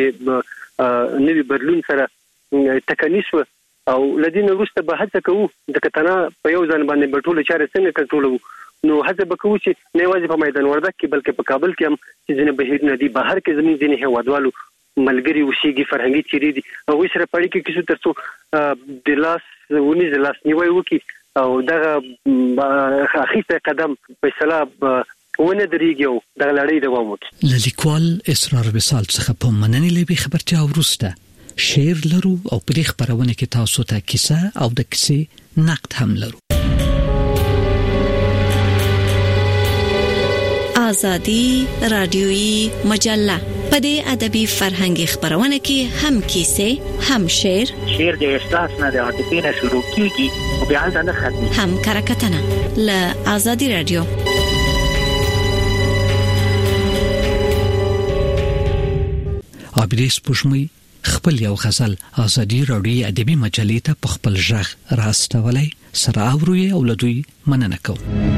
S7: د نوی بدلون سره تکنیس او لدین وروسته به هڅه کوو د کتنا په یو ځان باندې بټول چارې څنګه کنټرولو. نو هڅه وکړو چې نه واځي په میدان وردک کې بلکې په کابل کې هم چې ځینې بهیرونه دي بهر کې زمين ځینې هوادوالو ملګری وشيږي فرهنګي چيري دي او سره پړی کې کیسو ترڅو د لاس ونی د لاس نیوي وکي او دغه اخیسته قدم په سلام ونه درېږي او د لړۍ دوام وکړي.
S5: لیکوال اسرار وصال څخه په مننې لبي خبرتیا ورسته شعر لرو او په دې خبرونه کې تاسو ته کیسه او د کیسې نقد هم لرو.
S13: آزادی رادیویی مجله په دې ادبي فرهنګي خبرونه کې هم کیسه هم شعر
S6: شعر د احساس نه د عاطفې نه شروع کیږي او بیا ځنه ختمي
S13: هم کرکټنه ل آزادی رادیو.
S5: عبدالس پښمي خپل یو غزل آزادی رادیویی ادبي مجلې ته په خپل ژغ راستولای سره اوروي او لدوی مننه کوم.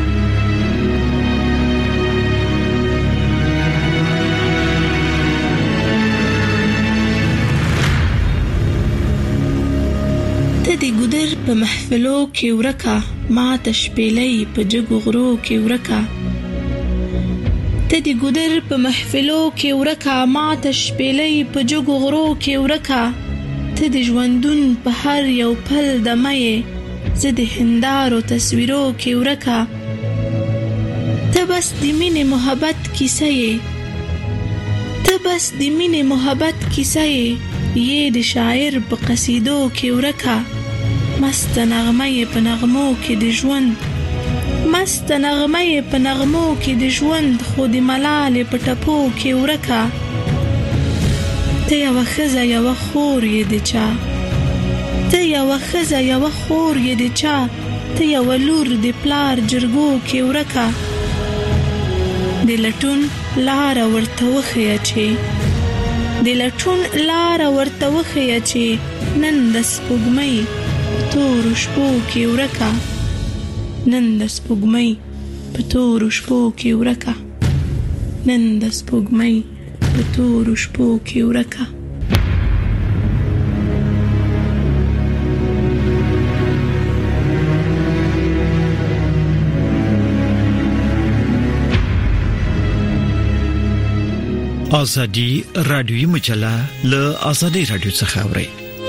S9: د ګودر په محفلو کې ورکا ما تشپېلې په جګو غرو کې ورکا ته د ګودر په محفلو کې ورکا ما تشپېلې په جګو غرو کې ورکا ته د ژوندون په هر یو پل د مې زه د هندارو تصویرو کې ورکا ته بس د مینې محبت کیسه یې ته بس د مینې محبت کیسه یې یې د شاعر په قصیدو کې ورکا مست نغمه په نغمو کې د ژوند مست نغمه په نغمو کې د ژوند خو د ملال په ټپو کې ورکا ته یو خزه یو خور یې د چا ته یو خزه یو خور یې د چا ته یو لور د پلار جرګو کې ورکا د لټون لار ورته وخیا چې د لټون لار ورته وخیا چې نن د سپوږمۍ تور شپو کې ورکا نن د سپوږمۍ په تور شپو کې ورکا نن د سپوږمۍ په تور شپو کې ورکا.
S12: آزادی رادیویی مجله له آزادی رادیو څخه اوري.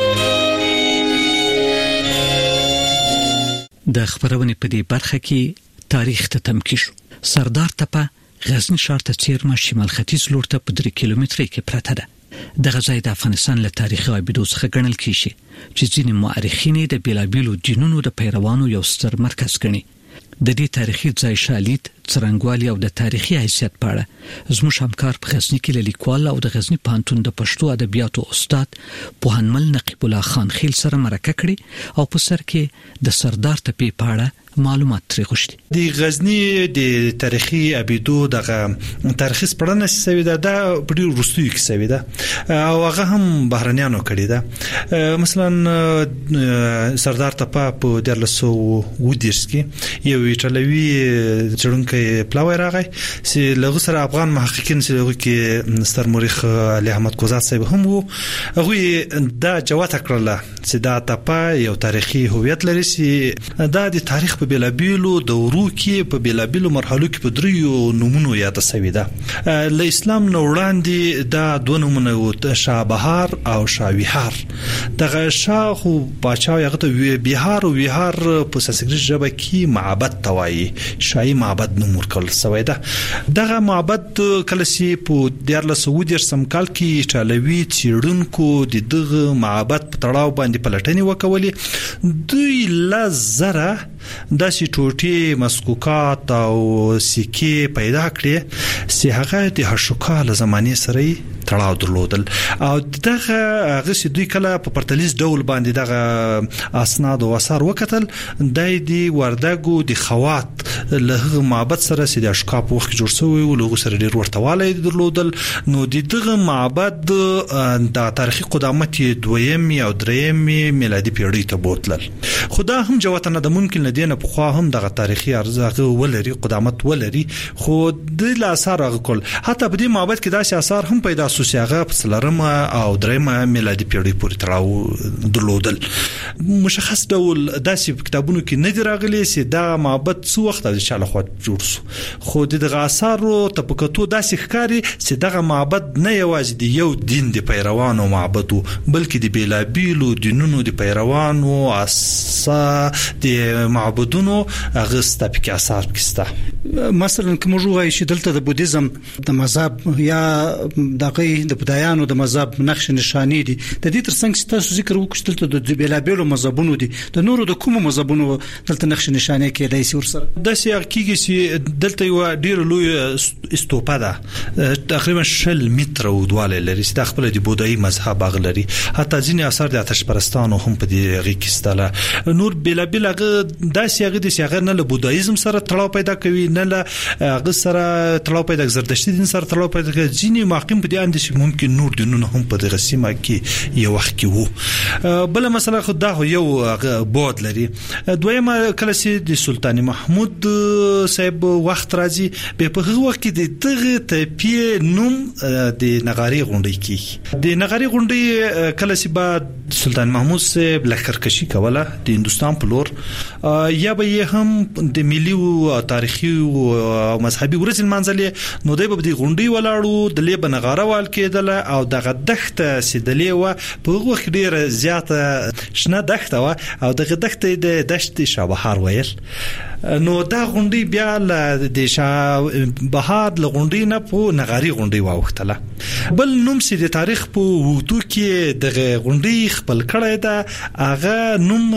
S5: د خبرونې په دې برخه کې تاریخ ته تمکی شو. سردار تپه غزنی ښار ته څیرمه شمال ختیځ لور ته په درې کیلومترۍ کې پرته ده. دغه ځای د افغانستان له تاریخي ابعادو څخه ګڼل کیږي چې ځینې مورخین د بیلابیلو دینونو د پیروانو یو ستر مرکز ګڼي. د دې تاریخي ځای شالید څرنګوالي او د تاریخي حیثیت په اړه زموږ همکار په غزنی کې لیکوال او د غزنی پانتون د پښتو ادبیاتو استاد پوهنمل نقیب الله خان خیل سره مرکه کړې او په سر کې د سردار تپې په اړه معلومات ترې غوښتي.
S8: د غزنی د تاریخي ابیدو دغه تاریخي سپړنه سوي ده د پډي روستوي کې سوي ده او هغه هم بهرنیانو کړی ده. مثلا سردار تپه په درلسو ودیرس کې یو ایټالوي چړونکې پلاوی راغی چې لغه سره افغان محققین چې لغه کې ستر مورخ علي احمد قزات صاحب هم وو. هغه دا جوات کړله چې دا تپه یو تاریخي هویت لري چې دا د تاریخ بلابیلو دورو کې په بلابیلو مرحلو کې په دریو نمونو یاد شوی ده. ل اسلام نو وړاندې دا دوه نمونه و شاه بهار او شاه ویهار. دغه شاه خو باچا یغه ته بهار او ویهار په سنسکریت ژبه کې معبد توایي شاهي معبد نوم ورکول شوی ده. دغه معبد کله چې په دیارلس سعودي سم کال کې چالوي چیرونکو د دغه معبد په تړاو باندې پلټنې وکولې. دوی لزره د سټوټي مسکوکات او سکه پیدا کړې چې هغه د هشوکا له زمانه سره تړاو درلودل او دغه هغه دوی کله په پرتلیز ډول باندې دغه اسناد او اثار وکتل د دې وردګو د خوات له معبد سره چې د اشکا په وخت جوړ شوی او له سره ډیر ورتواله درلودل. نو دغه معبد د تاریخي قدامت دویم او دریم میلادي پیړۍ ته بوتلل. خدا هم جواتنه د ممکن لدینه په خوا هم دغه تاریخي ارزښت ولري قدامت ولري خو د اثار غکول حتی په دې معبد کې داسې اثار هم پیدا شو چې هغه په څلورم او دریم میلادي پیړۍ پورې تړاو درلودل. مشخص ډول داسې کتابونو کې نه دی راغلي چې دا معبد څو وخت د چاله خو جوړ شو خو دغه اثارو تپکتو داسې ښکاری چې دغه معبد نه یوازې د یو دین د پیروانو معبد بلکې د بیلابیلو دینونو د پیروانو اسا د معبدونو غسته پکې اثار کېسته.
S14: مثلا کوم جوړای چې دلته د بودیزم د مذهب یا دغه د بدایانو د مذهب نقش نشانی دي د دې ترڅنګ چې تاسو ذکر وکړل دلته د بیلابیلو مذهبونو دي د نورو د کوم مذهبونو دلته نقش نشانی کې دای سي ورسره
S8: د سیاقیږي چې دلته یو ډیر لوی استوپا ده تقریبا شل متر ودواله لري چې د خپل د بودایي مذهب اغلري حتی ځینې اثار د آتش پرستانو هم په دې غي کې ستاله. نور بیلابیل هغه داسې هغه د سیاغه نه له بودایزم سره تړاو پیدا کوي نه له هغه سره تړاو پیدا زردشتي دین سره تړاو پیدا کوي. ځینې ماقیم په دې اند چې ممکن نور دینونه هم په دغه سیمه کې یو وخت کې وو. بل مثلا خدای خو یو بود لري. دویمه کله چې د سلطان محمود صاحب وخت راځي به په هغه وخت کې د دغه تپې نوم د نغاري غونډې کې د نغاري غونډې کله چې بعد سلطان محمود صاحب لخرکشي کوله د هندستان په لور یا به هم د ملي او تاریخي او مذهبي ورځ منځلې نو د به غونډي ولاړو د لیب نغاره وال کېدل او دغه دښته سیدلې و په وخت ډیر زیاته شنه دښته و او دغه دښته د دشت شابهار ویل. نو دا غونډي بیا د شابهار ل غونډي نه په نغاري غونډي واوختله. بل نوم سي د تاریخ په وټو کې دغه غونډي خپل کړی دا هغه نوم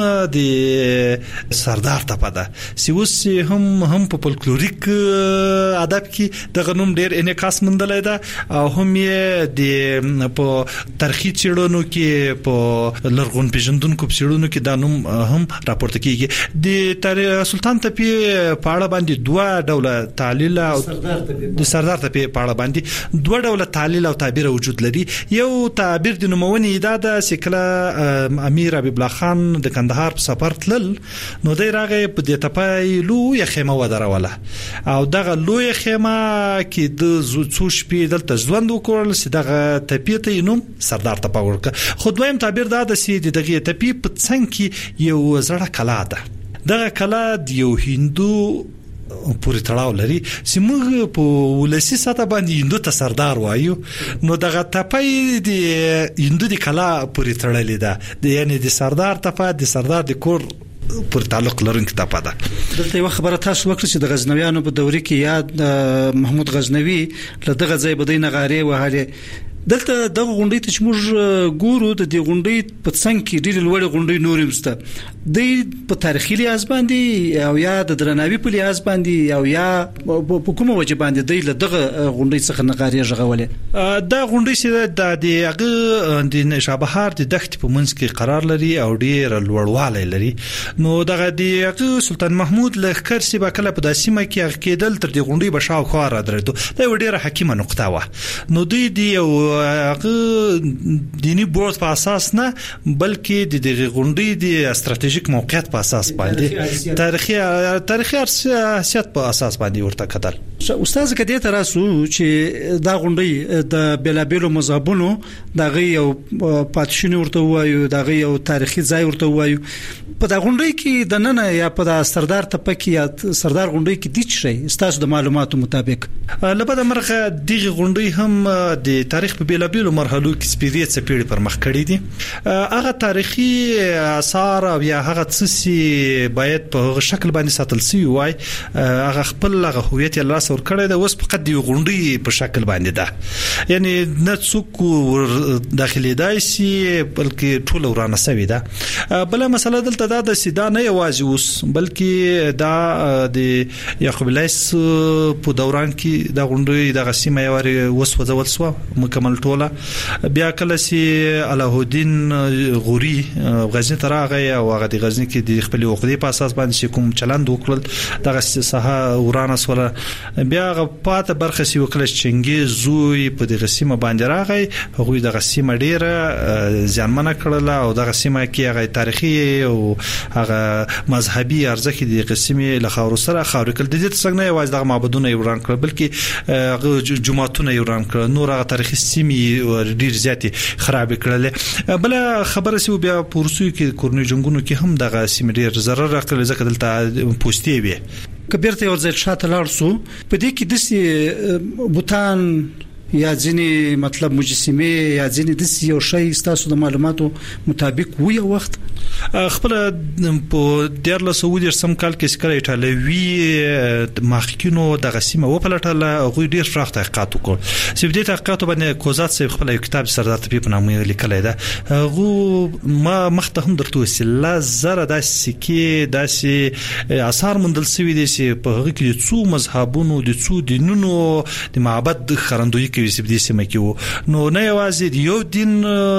S8: د سردار تپه ده سی اوس هم هم په فولکلوریک ادب کې دغه نوم ډیر انعکاس موندلی ده او هم یې د په تاریخي چیرونو کې په لرغون پیژندونکو چیرونو کې دا نوم هم راپورته کیږي. د سلطان تپې په اړه باندې دوه ډوله تعلیل او د سردار تپې په اړه باندې دوه ډوله تعلیل او تعبیر وجود لري. یو تعبیر د نومونې دا ده چې کله امیر حبیب الله خان د کندهار په سفر تلل نو دای راغی په دې تپای لوی خیمه ودروله او دغه لوی خیمه کې د څو شپې دلته ژوند وکړل چې دغه تپې ته نوم سردار تپه ورکړ. خو دویم تعبیر دا ده چې دغه تپې په څنګ کې یو زړه کلا ده. دغه کلا د یو هندو پوری تړاو لري چې موږ په ولسی ساته باندې هندو ته سردار وایو نو دغه تپې د هندو د کلا پوری تړلې ده د یعنی د سردار تپه د سردار د کور پر تعلق لرونکي تپه ده.
S14: دلته یو خبره تاسو وکړه چې د غزنویانو په دوري کې یاد محمود غزنوي له دغه ځای بدینه غاری وهاله دلته دغه غونډې ته چې موږ ګورو د دې غونډې په څنګ کې ډېر لوړ غونډې نورې مسته د په تاریخي لحاظ باندې او یا د درناوي په لحاظ باندې او یا په کومه وجه باندې د دغه غونډې څخه نغاري ژغولې
S8: دا غونډې چې د هغه د نشابهار د دښت په منځ کې قرار لري او ډېر لوړوالی لري نو دغه د سلطان محمود لخر سی باکله په داسمه کې هغه کېدل تر دې غونډې بشاو خو را درېدو دا ډېره حکیمه نقطه و نو دوی دی یو دینی بورد په اساس نه بلکې د دغه غونډې د استراتیژیک موقعیت په اساس باندې تاریخي تاریخي حیثیت په اساس باندې ورته کتل.
S14: استاد کدی تر اسو چې دا غونډې د بلابلو مذهبونو دغه یو پاتشونی ورته وایو دغه یو تاریخي ځای ورته وایو په دا غونډې کې د نن یا په د سردار تپکی یا سردار غونډې کې د چي ستاسو د معلوماتو مطابق
S8: لپاره مرغه دغه غونډې هم د تاریخ په بیلابیلو مرحلو کې سپیریت سپیړي پر مخ کړی دي هغه تاریخي آثار او یا هغه څه باید په شکل باندې ساتل شي وای هغه خپل هغه هویت الله سره کړی دا اوس فقط دی غونډې په شکل باندې ده یعنی نه څوک داخلي دای شي بلکې ټول ورانه سوي ده بل مسله دلته دا د سیدا نه یوازې اوس بلکې دا د یعقوب لیث په دوران کې دا غونډې د غسیمه یوري وسوځول سو مکمل ټوله بیا کله سي علاه الدین غوري غزنی ترغه او هغه د غزنی کې د خپل وقدي په اساس باندې کوم چلند وکړل دغه ساحه ورانه سره بیا غپاته برخه سی وکړل چنګي زوی په د غسیمه باندې راغی هغه د غسیمه ډیره ځانمنه کړل او د غسیمه کې هغه تاریخي او هغه مذهبي ارزښت د غسیمه لخوا سره خاورکل د دې څنګه نه یوازې د معبدونه وران کړل بلکې هغه جمعهتونه وران کړل نور هغه تاریخي سیمې ډیر زیاتې خراب کړل بل خبره سی بیا پورسوي کې کورنۍ جنگونو کې هم دغه سیمې ډیر ضرر راکړل ځکه دلته پوسټي وي
S14: کبیرته یو ځل شاته لاړ سو په دې کې د بوتان یا ځینی مطلب مجسمه یا ځینی د یو شی ستاسو د معلوماتو مطابق وي وخت
S8: خپل په ډیرله سعودي سم کال کې سکر ایټالوي مخکینو د غسیمه و پلټل غوی ډیر فراخ تحقیقات وکړ چې د تحقیقات باندې کوزات سي خپل کتاب سردار طبيب په نامه لیکلی دا غو ما مخته هم درته وسله زره د سکه داسې اثار مندل سوي دي چې په هغه کې څو مذهبونو د څو دینونو د معبد خرندوی کې وسب دي سم کې نو نه یوازې یو دین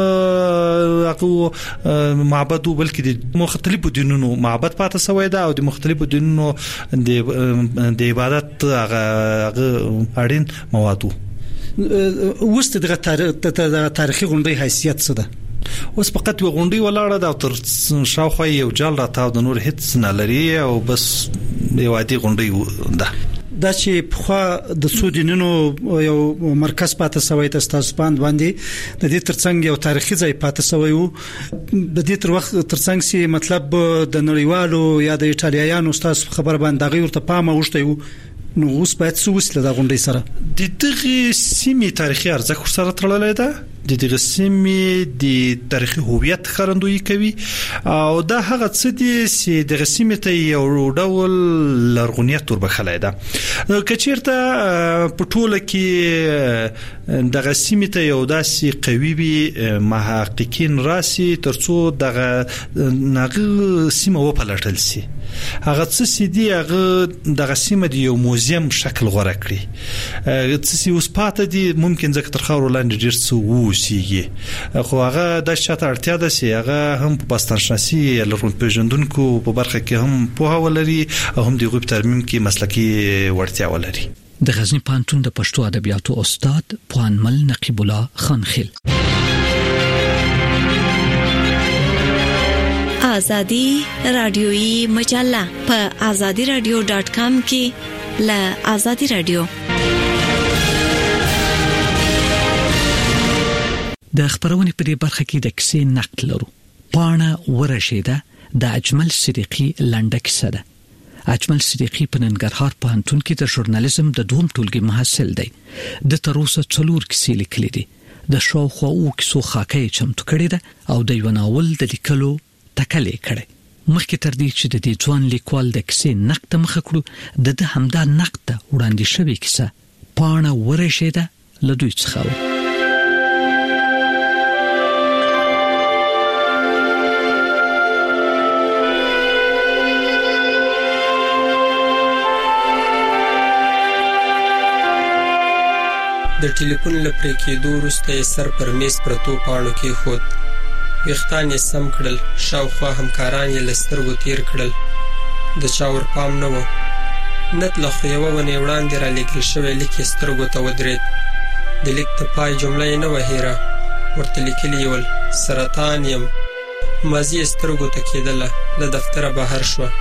S8: هغه معبد بلکې د مختلفو دینونو معبد پاتې شوی دا او د مختلفو دینونو د د عبادت هغه اړین موادو
S14: وست دغه تاریخي غونډې حیثیت څه ده
S8: اوس فقط یو غونډې ولاړه دا تر شاوخوا یو جال راته د نور هیڅ نه لري او بس یو عادي غونډې ده
S14: دا چې په خوا د سودینونو یو مرکز پاتې شوی ته ستاسو باندې باندې د دې ترڅنګ یو تاریخي ځای پاتې شوی وو د دې تر وخت ترڅنګ سي مطلب د نړیوالو یا د ایټالیایانو ستاسو خبر باندې غیر ته پامه وشته وو نو اوس باید څه وسله د غونډې سره
S8: د دغه سیمې تاریخي ارزښت سره تړلې ده د دغه سیمې د تاریخي هویت خرندوی کوي او دا هغه څه دي چې د سیمې ته یو ډول لرغونیت وربخلای ده کچیرته په ټوله کې د سیمې ته یو داسې قوي وي محققین راسي ترڅو دغه نغه سیمه و پلټل سي هغه څه چې دی هغه د سیمې د یو موزیم شکل غوړه کړی څه اوس پاتې دي ممکن ځکه تر خاور لاندې ډیر څه وسیږي خو هغه د شاته اړتیا ده چې هغه هم په باستانشناسي لرون پیژندونکو په برخه کې هم په ولري او هم د غوب ترمیم کې مسلکی ورتیا ولري
S5: د غزنی پانتون د پښتو ادبیاتو استاد پوانمل نقیب الله خانخیل
S13: آزادی رادیویی مجله په آزادی رادیو ډاٹ کام کې ل آزادی رادیو
S5: د خبرونې په دې برخه کې د کیسې نقد لرو پاڼه ورشيده د اجمل صدیقی لنډه کیسه ده اجمل صدیقی په ننګرهار پوهنتون کې د ژورنالیزم د دوم ټولګي محصل دی د تروسه څلور کیسې لیکلې دي د شاوخوا او کیسو خاکې چمتو کړي ده او د یو ناول د لیکلو تکلې کړي مخکې تر دې چې د دې ځوان لیکوال د کیسې نقد مخ کړو د د همدا نقد وړاندې شوی کیسه پاڼه ورشيده له دوی څخه
S10: د ټلیفون لپاره کېدو وروسته سر پر میز پرتو پاڼو کې خود وختان یې سم کړل، شاوخوا همکاران یې لسترګو تیر کړل. د چا ور پام نه و. نت له خو یوه ونې وړاندې را لیکل شوی لیک یې سترګو ته ودرېد. د لیک د پای جمله یې نه وه هیره. ورته لیکلي ول سرطان یم. ماضي یې سترګو ته کېدله. له دفتره بهر شوه.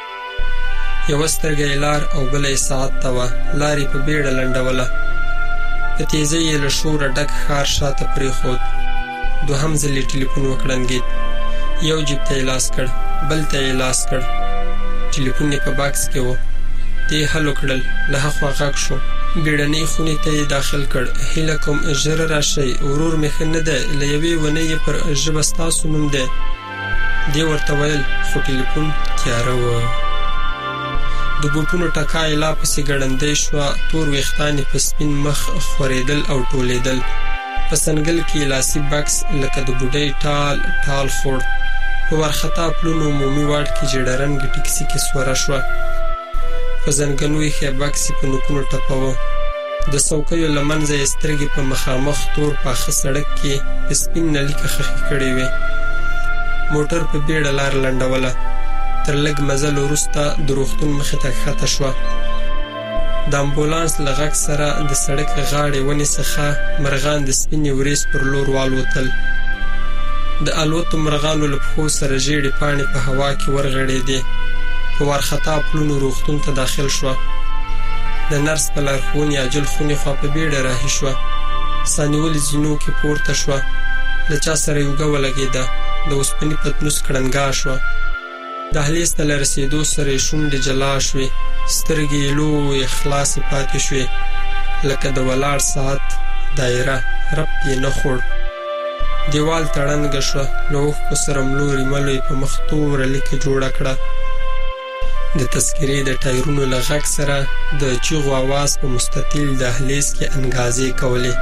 S10: یوه سترګه یې لار او بله یې ساعت ته وه. لار یې په بیړه لنډوله. په تیزۍ یې له شوره ډک ښار شاته پرېښود. دوهم ځل یې ټلیفون وکړنګېد. یو جیب ته یې لاس کړ، بل ته یې لاس کړ. ټلیفون یې په باکس کې و. دې حل وکړل. له هاخوا غږ شو. بیړنۍ خونې ته یې داخل کړ. هیله کوم ژر راشئ، ورور مې ښه نه دی، له یوې ونې یې پر ژبه ستاسو نوم دی. دې ورته ویل، خو ټلیفون تیاره و. د بوټونو ټکا یې لا پسې ګړندۍ شوه. تور ویښتان یې په سپین مخ خورېدل او ټولېدل. په سنګل کې یې لاسي بکس لکه د بوډۍ ټال ټال خوړ. په وارخطا پلونو عمومي واټ کې جډرنګ ټکسي کې سوره شوه. په زنګنو یې ښی بکس یې په نوکونو ټپوه. د څوکیو له منځه یې سترګې په مخامخ تور پاخه سړک کې په سپین نلیکه خښې کړې وې. موټر په بیړه لار لنډوله. تر لږ مزل وروسته د روغتون مخې ته ښکته شوه. د امبولانس له غږ سره د سړک غاړې ونې څخه مرغان د سپینې وریځ پر لور والوتل. د الوتو مرغانو له پښو سره ژیړې پاڼې په هوا کې ورغړېدې. په وارخطا پلونو روغتون ته داخل شوه. د نرس په لارښوونې عاجل خونې خوا په بیړه راهي شوه. ساه نیولې زینو کې پورته شوه. له چا سره یې اوږه ولګېده. د اوسپنې پتنوس کړنګا شوه. دهلیز ته له رسېدو سره یې شونډې جلا شوې. سترګې یې لویې خلاصې پاتې شوې لکه د ولاړ ساعت دایره. ربط یې نه خوړ. دیوال تړنګه شوه. له اوښکو سره ملوري ملو یې په مخ توره لیکه جوړه کړه. د تذکرې د ټایرونو له غږ سره د چیغو آواز په مستطیل دهلیز کې انګازې کولې.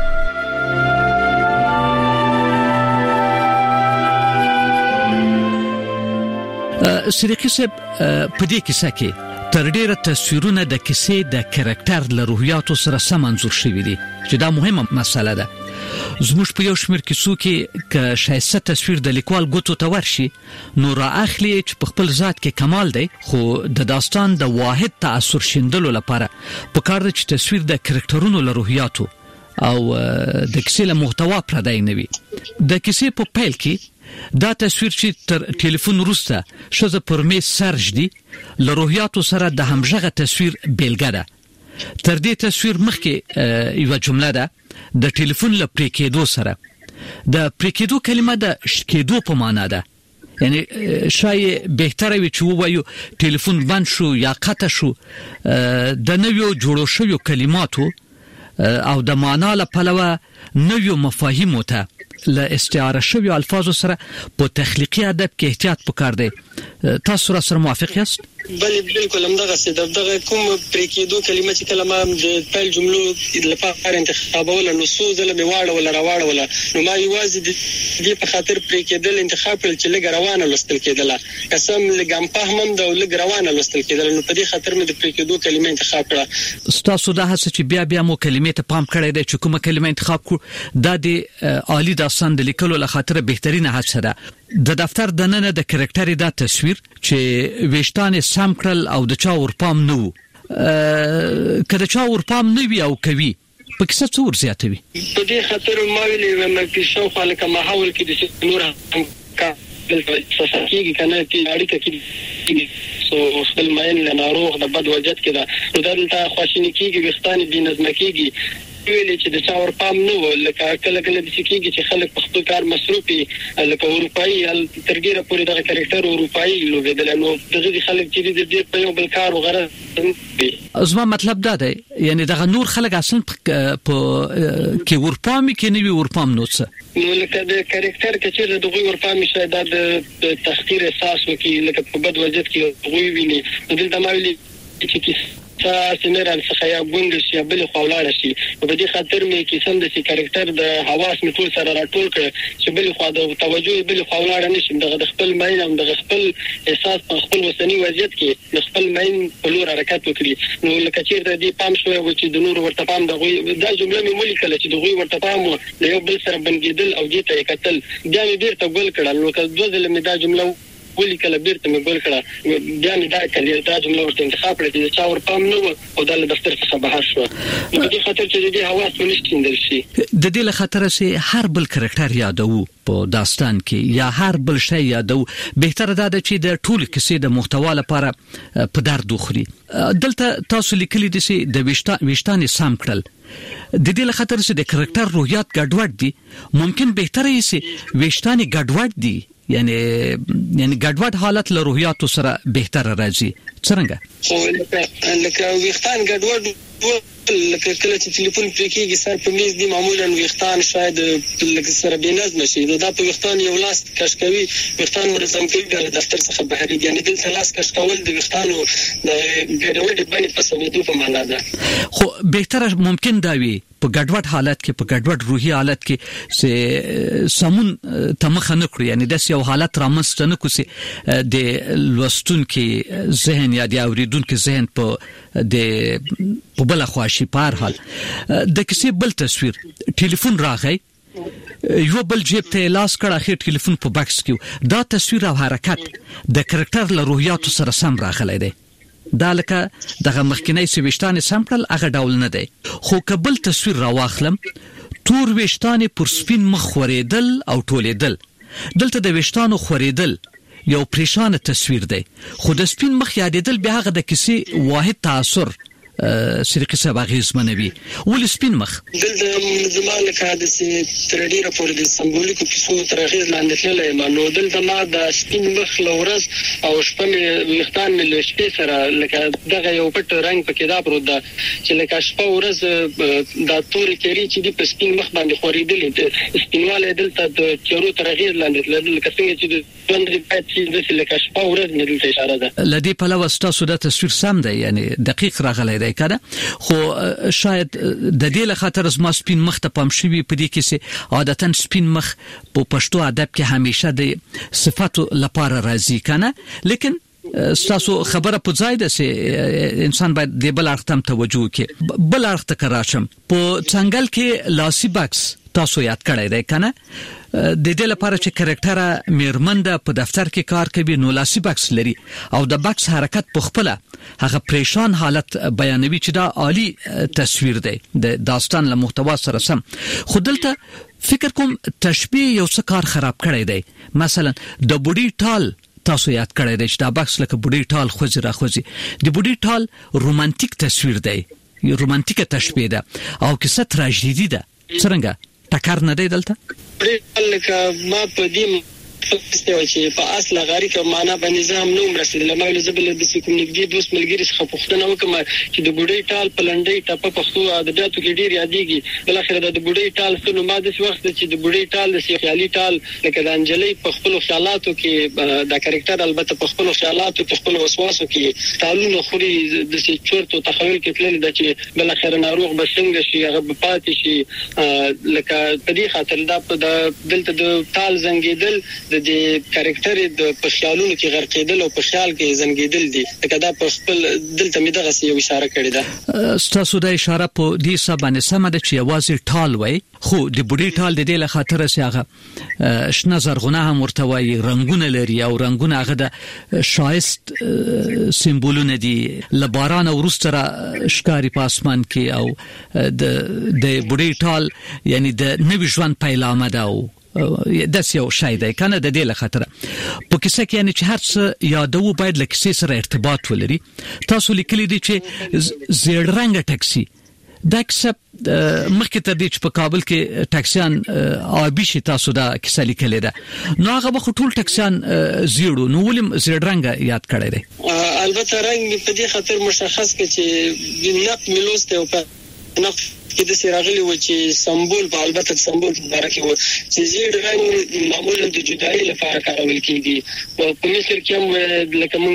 S5: صدیقي صاحب، په دې کیسه کې تر ډیره تصویرونه د کیسې د کریکټر له روحیاتو سره سم انځور شوي دي، چې دا مهمه مسله ده. زموږ په یو شمېر کیسو کې که ښایسته تصویر د لیکوال ګوتو ته ورشي، نو را اخلي چې په خپل ذات کې کمال دی، خو د داستان د واحد تاثر شیندلو لپاره پکار ده چې تصویر د کریکټرونو له روحیاتو او د کیسې له محتوا پردی نه وي. د کیسې په پیل کې دا تصویر چې تر ټلیفون وروسته ښځه پر میز سر ږدي، له روحیاتو سره د همغږه تصویر بیلګه ده. تر دې تصویر مخکې یوه جمله ده د ټلیفون له پرې کېدو سره. د پرې کېدو کلمه د شکېدو په معنا ده. یعنی شاید بهتره وي چې ووایو ټلیفون بند شو یا قطع شو. د نویو جوړو شویو کلماتو او د معنا له پلوه نویو مفاهیمو ته له استعاره شویو الفاظو سره په تخلیقي ادب کې احتیاط پکار دی. تاسو را سره موافق یاست؟
S15: بله بالکل همدغه څه د دغه کوم پرې کېدو کلمه چې کله ما د پیل جملو لپاره انتخابوله، نو څو ځله مې واړوله راواړوله، نو ما یوازې د دې په خاطر پرې کېدل انتخاب کړل چې لږ روانه لوستل کېدله. قسم لږ هم فهمم ده او لږ روانه لوستل کېدله، نو په دې خاطر مې د پرې کېدو کلمه انتخاب کړه.
S5: ستاسو دا هڅه چې بیا بیا مو کلمې ته پام کړی دی چې کومه کلمه انتخاب کړو، دا د عالی داستان د لیکلو له خاطر بهترینه هڅه ده. د دفتر د نن د کریکټر دا تصویر چې ویشتان سم کړل او د چا ورپام نه وو، که د چا ورپام نه وي او کوي په کیسه څه ور زیاتوي؟
S15: په دې خاطر ما ویلې مې کې شاوخوا لکه ماحول کې د نور هم کا دلته ساسکیږي کنه چې اړیکه کې سو خپل ماین له ناروغ د بد وضعیت کې ده، نو دلته خواشینی کېږي، ویښتان بې نظمه کېږي. ویلې چې د چا ورپام نه و، لکه کله کله داسې کېږي چې خلک په خپل کار مصروف وي، لکه اروپایي تر ډېره پورې دغه کرکټر اروپایي لوبېدلی، نو دغه خلک چې دي ډېر په یو بل کار و غرض وي.
S5: زما مطلب دا دی یعنی دغه نور خلک اصلا په کې ورپام کې نه وي ورپام نو څه،
S15: نو لکه د کرکټر کې چې دغه ورپام شاید د تحقیر احساس وکړي، لکه په بد وضعیت کې هغوی ویني. نو دلته ما ویلي چې سینران څخه یا ګونګ شي بل خو شي په دې خاطر مې قسم د سی کریکټر د حواس می ټول سره راټول کړ چې بل خو د توجه بل خو ولاړ نشم د خپل مین او د خپل احساس په خپل وسنی وضعیت کې د خپل مین په لور حرکت وکړي نو لکه چې د دې پام شوی و چې د نور ورته پام د غوي دا جمله مې ولیکل چې د غوي ورته پام د یو بل سره بنګیدل او دې ته کتل بیا مې بیرته ګول کړل نو که دوه ځله مې دا جمله ولیکل بیرته مې ګول کړه بیا مې دا کړل دا جمله ورته انتخاب کړې چې چا ور پام نه او د دفتر څخه بهر شو نو دې خاطر چې دې حواس ونشتیندل شي
S5: د دې له خاطر چې هر بل کرکټر یادو په داستان کې یا هر بل شی یادو بهتره ده چې د ټول کیسې د محتوا لپاره په درد وخوري دلته تاسو لیکلي دي چې د ویشتان سم کړل د دې له خاطر چې د کرکټر روحیات ګډوډ دي ممکن بهتره یې چې ویشتان ګډوډ دي یعنی یعنی ګډوډ حالت له روحیاتو سره بهتره راځي څنګه
S15: خو لکه لکه ویختان ګډوډ لکه کله چې ټلیفون پرې کېږي سر په میز دی معمولا ویختان شاید لکه سره بنظم شي دا په ویختان یو لاس کش کوي ویختان منظم کوي د دفتر څخه بهر یعنی دلته لاس کش کول د ویختانو د ګډوډ باندې په سمېدو په معنا ده
S5: خو بهتره ممکن دا وي په ګډوډ حالت کې په ګډوډ روحي حالت کې چې سمون تمخ نه کړی یعنی د یو حالت رامنځته نه کوسي د لوستون کې ذهن یا د اوریدون کې ذهن په د په بل خواشي په هر حال د کیسې بل تصویر ټلیفون راغی یو بل جیب ته لاس کړه اخر ټلیفون په باکس کې دا تصویر او حرکت د کرکټر له روحیاتو سره سم راغلی دی دا لکه دغه مخکینی سويشتان سمپل هغه ډول نه دی خو قبل تصویر راواخلم تور ویشتان پر سپین مخ خوریدل او ټولیدل دلته د ویشتانو خوریدل یو پریشان تصویر دی خو د سپین مخ یادېدل به هغه د کیسې واحد تاثر سرقه سباغیز منوي ول سپین مخ
S15: دلته زمانه کاده چې تر ډیره پورې د سمبولیکو کیسو تر غیر لاندې تللی ما نو دلته ما د سپین مخ لورس او شپه وختان مل شپې سره لکه دغه یو پټ رنگ پکې دا پروت ده چې لکه شپه ورځ د تورې کری چې د سپین مخ باندې خورېدل سپینواله دلته د چورو تر غیر لاندې تللی لکه څنګه چې د باندې پات چې د لکه شپه ورځ مې دلته اشاره ده
S5: لدی په لوستا سودا تصویر سم دی یعنی دقیق راغلی دی کنه خو شاید د دې له خاطر زما سپین مخ ته پام شوی په دې کې چې عادتاً سپین مخ په پښتو ادب کې همیشه د صفاتو لپاره راځي کنه لیکن تاسو خبره په ځای ده چې انسان باید د بل اړخ ته توجه وکړي بل اړخ ته راشم په څنګه کې لاسي باکس تاسو یاد کړی دی کنه د دې لپاره چې کریکټر میرمنده په دفتر کې کار کوي نو لاسي باکس لري او د باکس حرکت په خپل هغه پریشان حالت بیانوي چې دا عالی تصویر دی د داستان له محتوا سره سم خو دلته فکر کوم تشبیه یو څه کار خراب کړی دی مثلا د بوډي ټال تاسو یاد کړی دی چې دا باکس لکه بوډي ټال خوځي را خوځي د بوډي ټال رومانټیک تصویر دی یو رومانټیک تشبیه ده او کیسه تراژیدي ده څنګه ټکر نه دی دلته
S15: پرې لکه ما په دې فکر چې په اصل غاری کې معنا په نظام نوم رسیدل ما له زبل د سکم نګدي دوست ملګری څخه پوښتنه وکم چې د بوډۍ ټال پلنډۍ ټاپه پښتو ادبیاتو کې ډیر یادېږي بل اخر د بوډۍ ټال څخه ما د وخت چې د بوډۍ ټال د خیالي ټال لکه د انجلۍ په خپل خیالاتو کې د کریکټر البته په خپل خیالاتو په خپل وسواسو کې ټالونه خوري د چورتو تخیل کې تلل د چې بل اخر ناروغ بسنګ شي هغه پاتې شي لکه په دې خاطر دا دلته د ټال زنګیدل د کریکټر د پښالونو کې غرقېدل او په خیال کې زنګېدل دي لکه دا په خپل دلته مې دغه یو اشاره کړې ده
S5: تاسو د اشاره په دې سبانه سم ده چې یوازې ټال وای خو د بوډۍ ټال د دې له خاطر چې هغه شنه زرغونه هم ورته وای رنگونه لري او رنگونه هغه د شایست سمبولونه دي لباران او روستره ښکاری په اسمان کې او د د بوډۍ ټال یعنی د نوې ژوند پیلامه ده او داس یو شای دی کنه د دې له خاطر په کیسه کې یعنی چې هر څه یادو باید له کیسې سره ارتباط ولري تاسو لیکلي دي چې زیړ رنګ ټاکسي دا کیسه مخکې ته د په کابل کې ټاکسیان آبي شي تاسو دا کیسه لیکلې ده نو هغه به ټول ټاکسیان زیړو نو ولیم زیړ رنګ یاد کړی دی
S15: البته رنګ په دې خاطر مشخص کې چې نق ملوسته او په نق کې د سراغلي و چې سمبول په البته سمبول په اړه کې و چې زیړ رنګ معمولا د جدایي لپاره کارول کیږي په مصر کې هم لکه موږ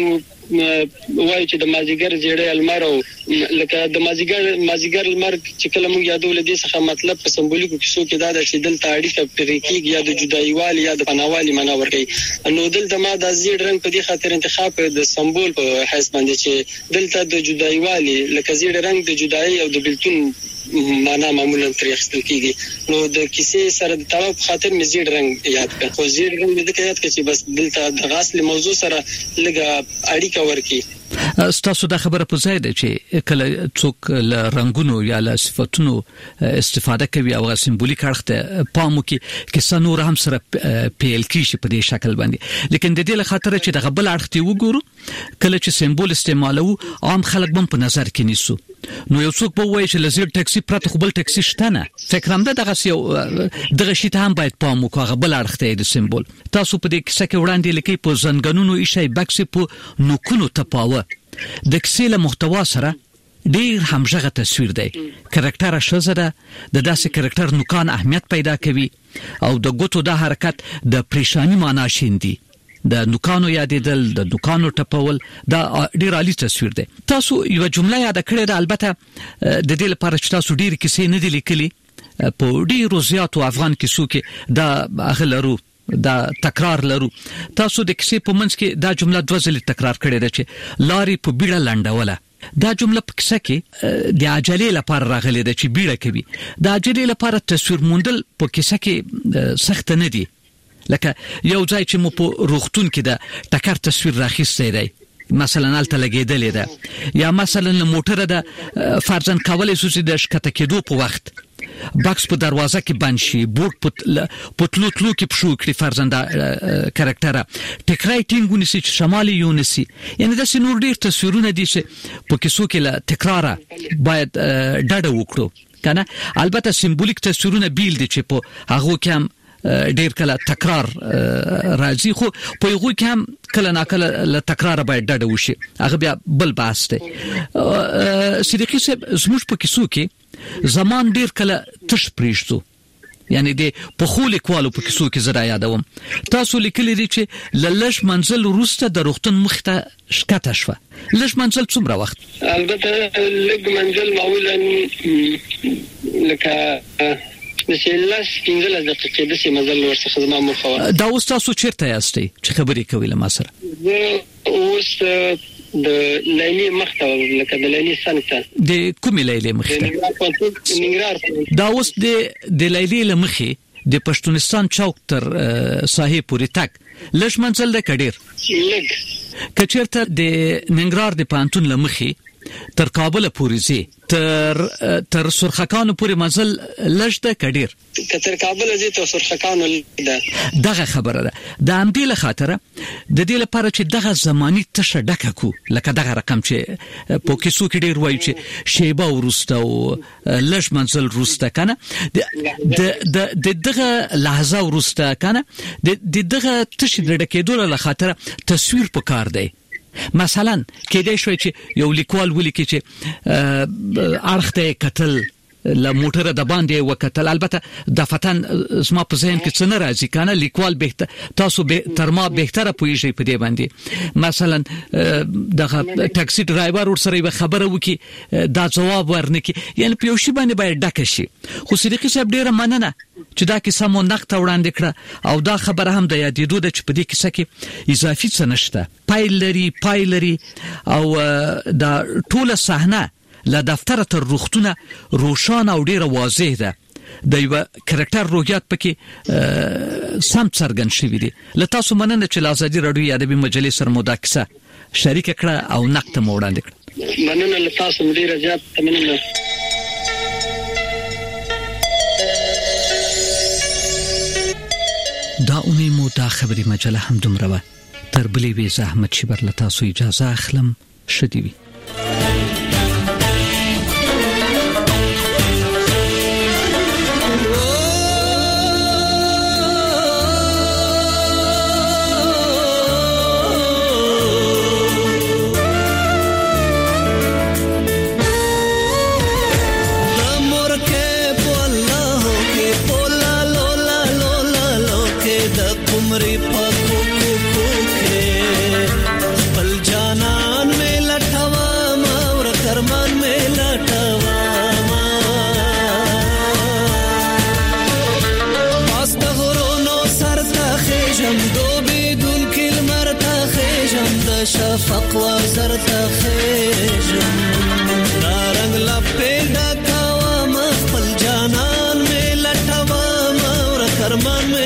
S15: وایي چې د مازیګر زیړې المارو لکه د مازیګر مازیګر المار چې کله موږ یادول دي څخه مطلب په سمبولیکو کیسو کې دا د چې دلته اړیکه پریکیږي یا د جدایوالي یا د پناوالي معنا ورکوي. نو دلته ما د زیړ رنگ په دې خاطر انتخاب د سمبول په حیث باندې چې دلته د جدایوالي لکه زیړ رنگ د جدایي او د بلتون معنا معمولا ترې اخیستل کیږي. نو د کیسې سره د تړاو په خاطر مې زیړ رنگ یاد کړ. خو زیړ رنگ دې کې یاد کړ چې بس دلته د غاصل موضوع سره لږه اړیکه ورکي.
S5: ستاسو دا خبره په ځای ده چې کله څوک له رنگونو یا له صفاتونو استفاده کوي او سمبولیک اړخ ته پام وکړي کیسه نور هم سره پیل کیږي په دې شکل باندې. لیکن د دې له خاطر چې د غبل اړخ ته وګورو کله چې سمبول استعمالو عام خلک هم په نظر کې نیسو. نو یو څوک به وایي چې لزر ټاکسي پرته خپل ټاکسي شته نه. فکر هم ده دغه یو دغه شی ته هم باید پام وکړو غبل اړخ ته د سمبول. تاسو په دې کیسه کې وړاندې لیکي په زنګونونو ایشي بکس په نوکونو تپاوه د کیسې له محتوا سره ډیر همغه تصویر دی. کریکټر شزه ده د داسې کریکټر نوکان اهمیت پیدا کوي او د ګوتو د حرکت د پریشانی معنا شیندي. د نوکانو یادېدل د نوکانو ټپول دا ډیر عالی تصویر دی. تاسو یو جمله یاد کړئ ده البته د دې لپاره چې تاسو ډیر کیسې نه دي لیکلي په ډیرو زیاتو افغان کیسو کې دا اغلرو دا تکرار لرو. تاسو د کیسې په منځ کې دا جمله دوه ځله تکرار کړې ده چې لاري په بیړه لنډوله. دا جمله په کیسه کې د عجلې لپاره راغلې ده چې بیړه کوي. د عجلې لپاره تصویر موندل په کیسه کې سخت نه دي. لکه یو ځای چې مو په روغتون کې د ټکر تصویر راخیستی دی مثلا الته لګېدلې ده یا مثلا موټر ده فرضاً کولای شو چې د شکته کېدو په وخت باکس په دروازه کې بند شي بورډ په تلو تلو کې پښو کړي فرضاً دا کریکټره ټکرای ټینګونی چې شمالي یونسي. یعنی دا نور ډیر تصویرونه دي چې په کیسو کې له تکراره باید ډډه وکړو کنه. البته سمبولیک تصویرونه بیل دي چې په هغه کې هم ډیر کله تکرار راځي خو په یو کې هم کله ناکله له تکرار باید ډډه وشي. هغه بیا بل بحث دی. صدیقي صاحب زموږ په کیسو کې زمان ډیر کله تش پریښتو. یعنی د په خو لیکوالو په کیسو کې زړه یادوم تاسو لیکلي دي چې لږ منزل وروسته د روغتون مخ ته شکته شوه. لږ منزل څومره وخت؟
S15: البته لږ منزل معمولا لکه نشي لاس پنځلس دقیقې د سیمه مزل ورڅخه زما مخه.
S5: دا اوس تاسو چیرته یاستئ چې خبرې کوي له ما سره؟
S15: اوس د لیلی مخته لکه د لیلی سنته.
S5: د کومې لیلی مخته؟ دا اوس د د لیلی لمخې د پښتونستان چوک تر ساحې پورې تک لږ منزل د کډیر
S15: لږ
S5: کچیرته د ننګرهار د پانتون لمخې تر کابل پورې زی تر تر سرخکانو پورې منزل لږ د کډیر
S15: تر کابل زی تر سرخکانو ده.
S5: دغه خبره ده. د امدی له خاطر د دې لپاره چې دغه زمانی تشه ډکه کو لکه دغه رقم چې په کیسو کې ډیر وایي چې شیبه ورسته او لږ منزل ورسته کنه د د دغه لحظه ورسته کنه د دغه تشه ډکه دوله له خاطر تصویر پکار دی. مثلا کېدای شوی چې یو لیکوال ولیکي چې اړخته قتل له موټر د باندې وکتل. البته د فتن زما په ذهن کې څه نه راځي کنه لیکوال به تاسو به تر ما بهتره پوهیږئ په دې باندې. مثلا دغه ټاکسي ډرایور ور سره خبره وکي دا جواب ورنکي یعنی په یو شی باندې باید ډکه شي. خو صدیقي صاحب ډیره مننه چې دا کیسه مو نقد وړاندې کړه او دا خبره هم د یادېدو ده چې په دې کیسه کې اضافي څه نشته. پایل لري پایل لري او دا ټوله صحنه له دفتر تر روغتونه روشان او ډیره واضح ده. د یو کریکټر روحیات پکې سم څرګند شوی دی. له تاسو مننه چې آزادي رادیو ادبي مجلس سره مداکسه شریک کړه او نقد مو وړاندې کړ.
S15: مننه له تاسو ډیره زیات مننه.
S5: دا اونۍ مو دا خبري مجله هم دومره وه. تر بلې وې زحمت شي بر له تاسو اجازه اخلم. شدي وي.
S16: कुमरी पको को को के पल जाना شفق وزر تخیجم دارنگ لپیدا کوا مخفل جانان می لٹوا مور کرمان می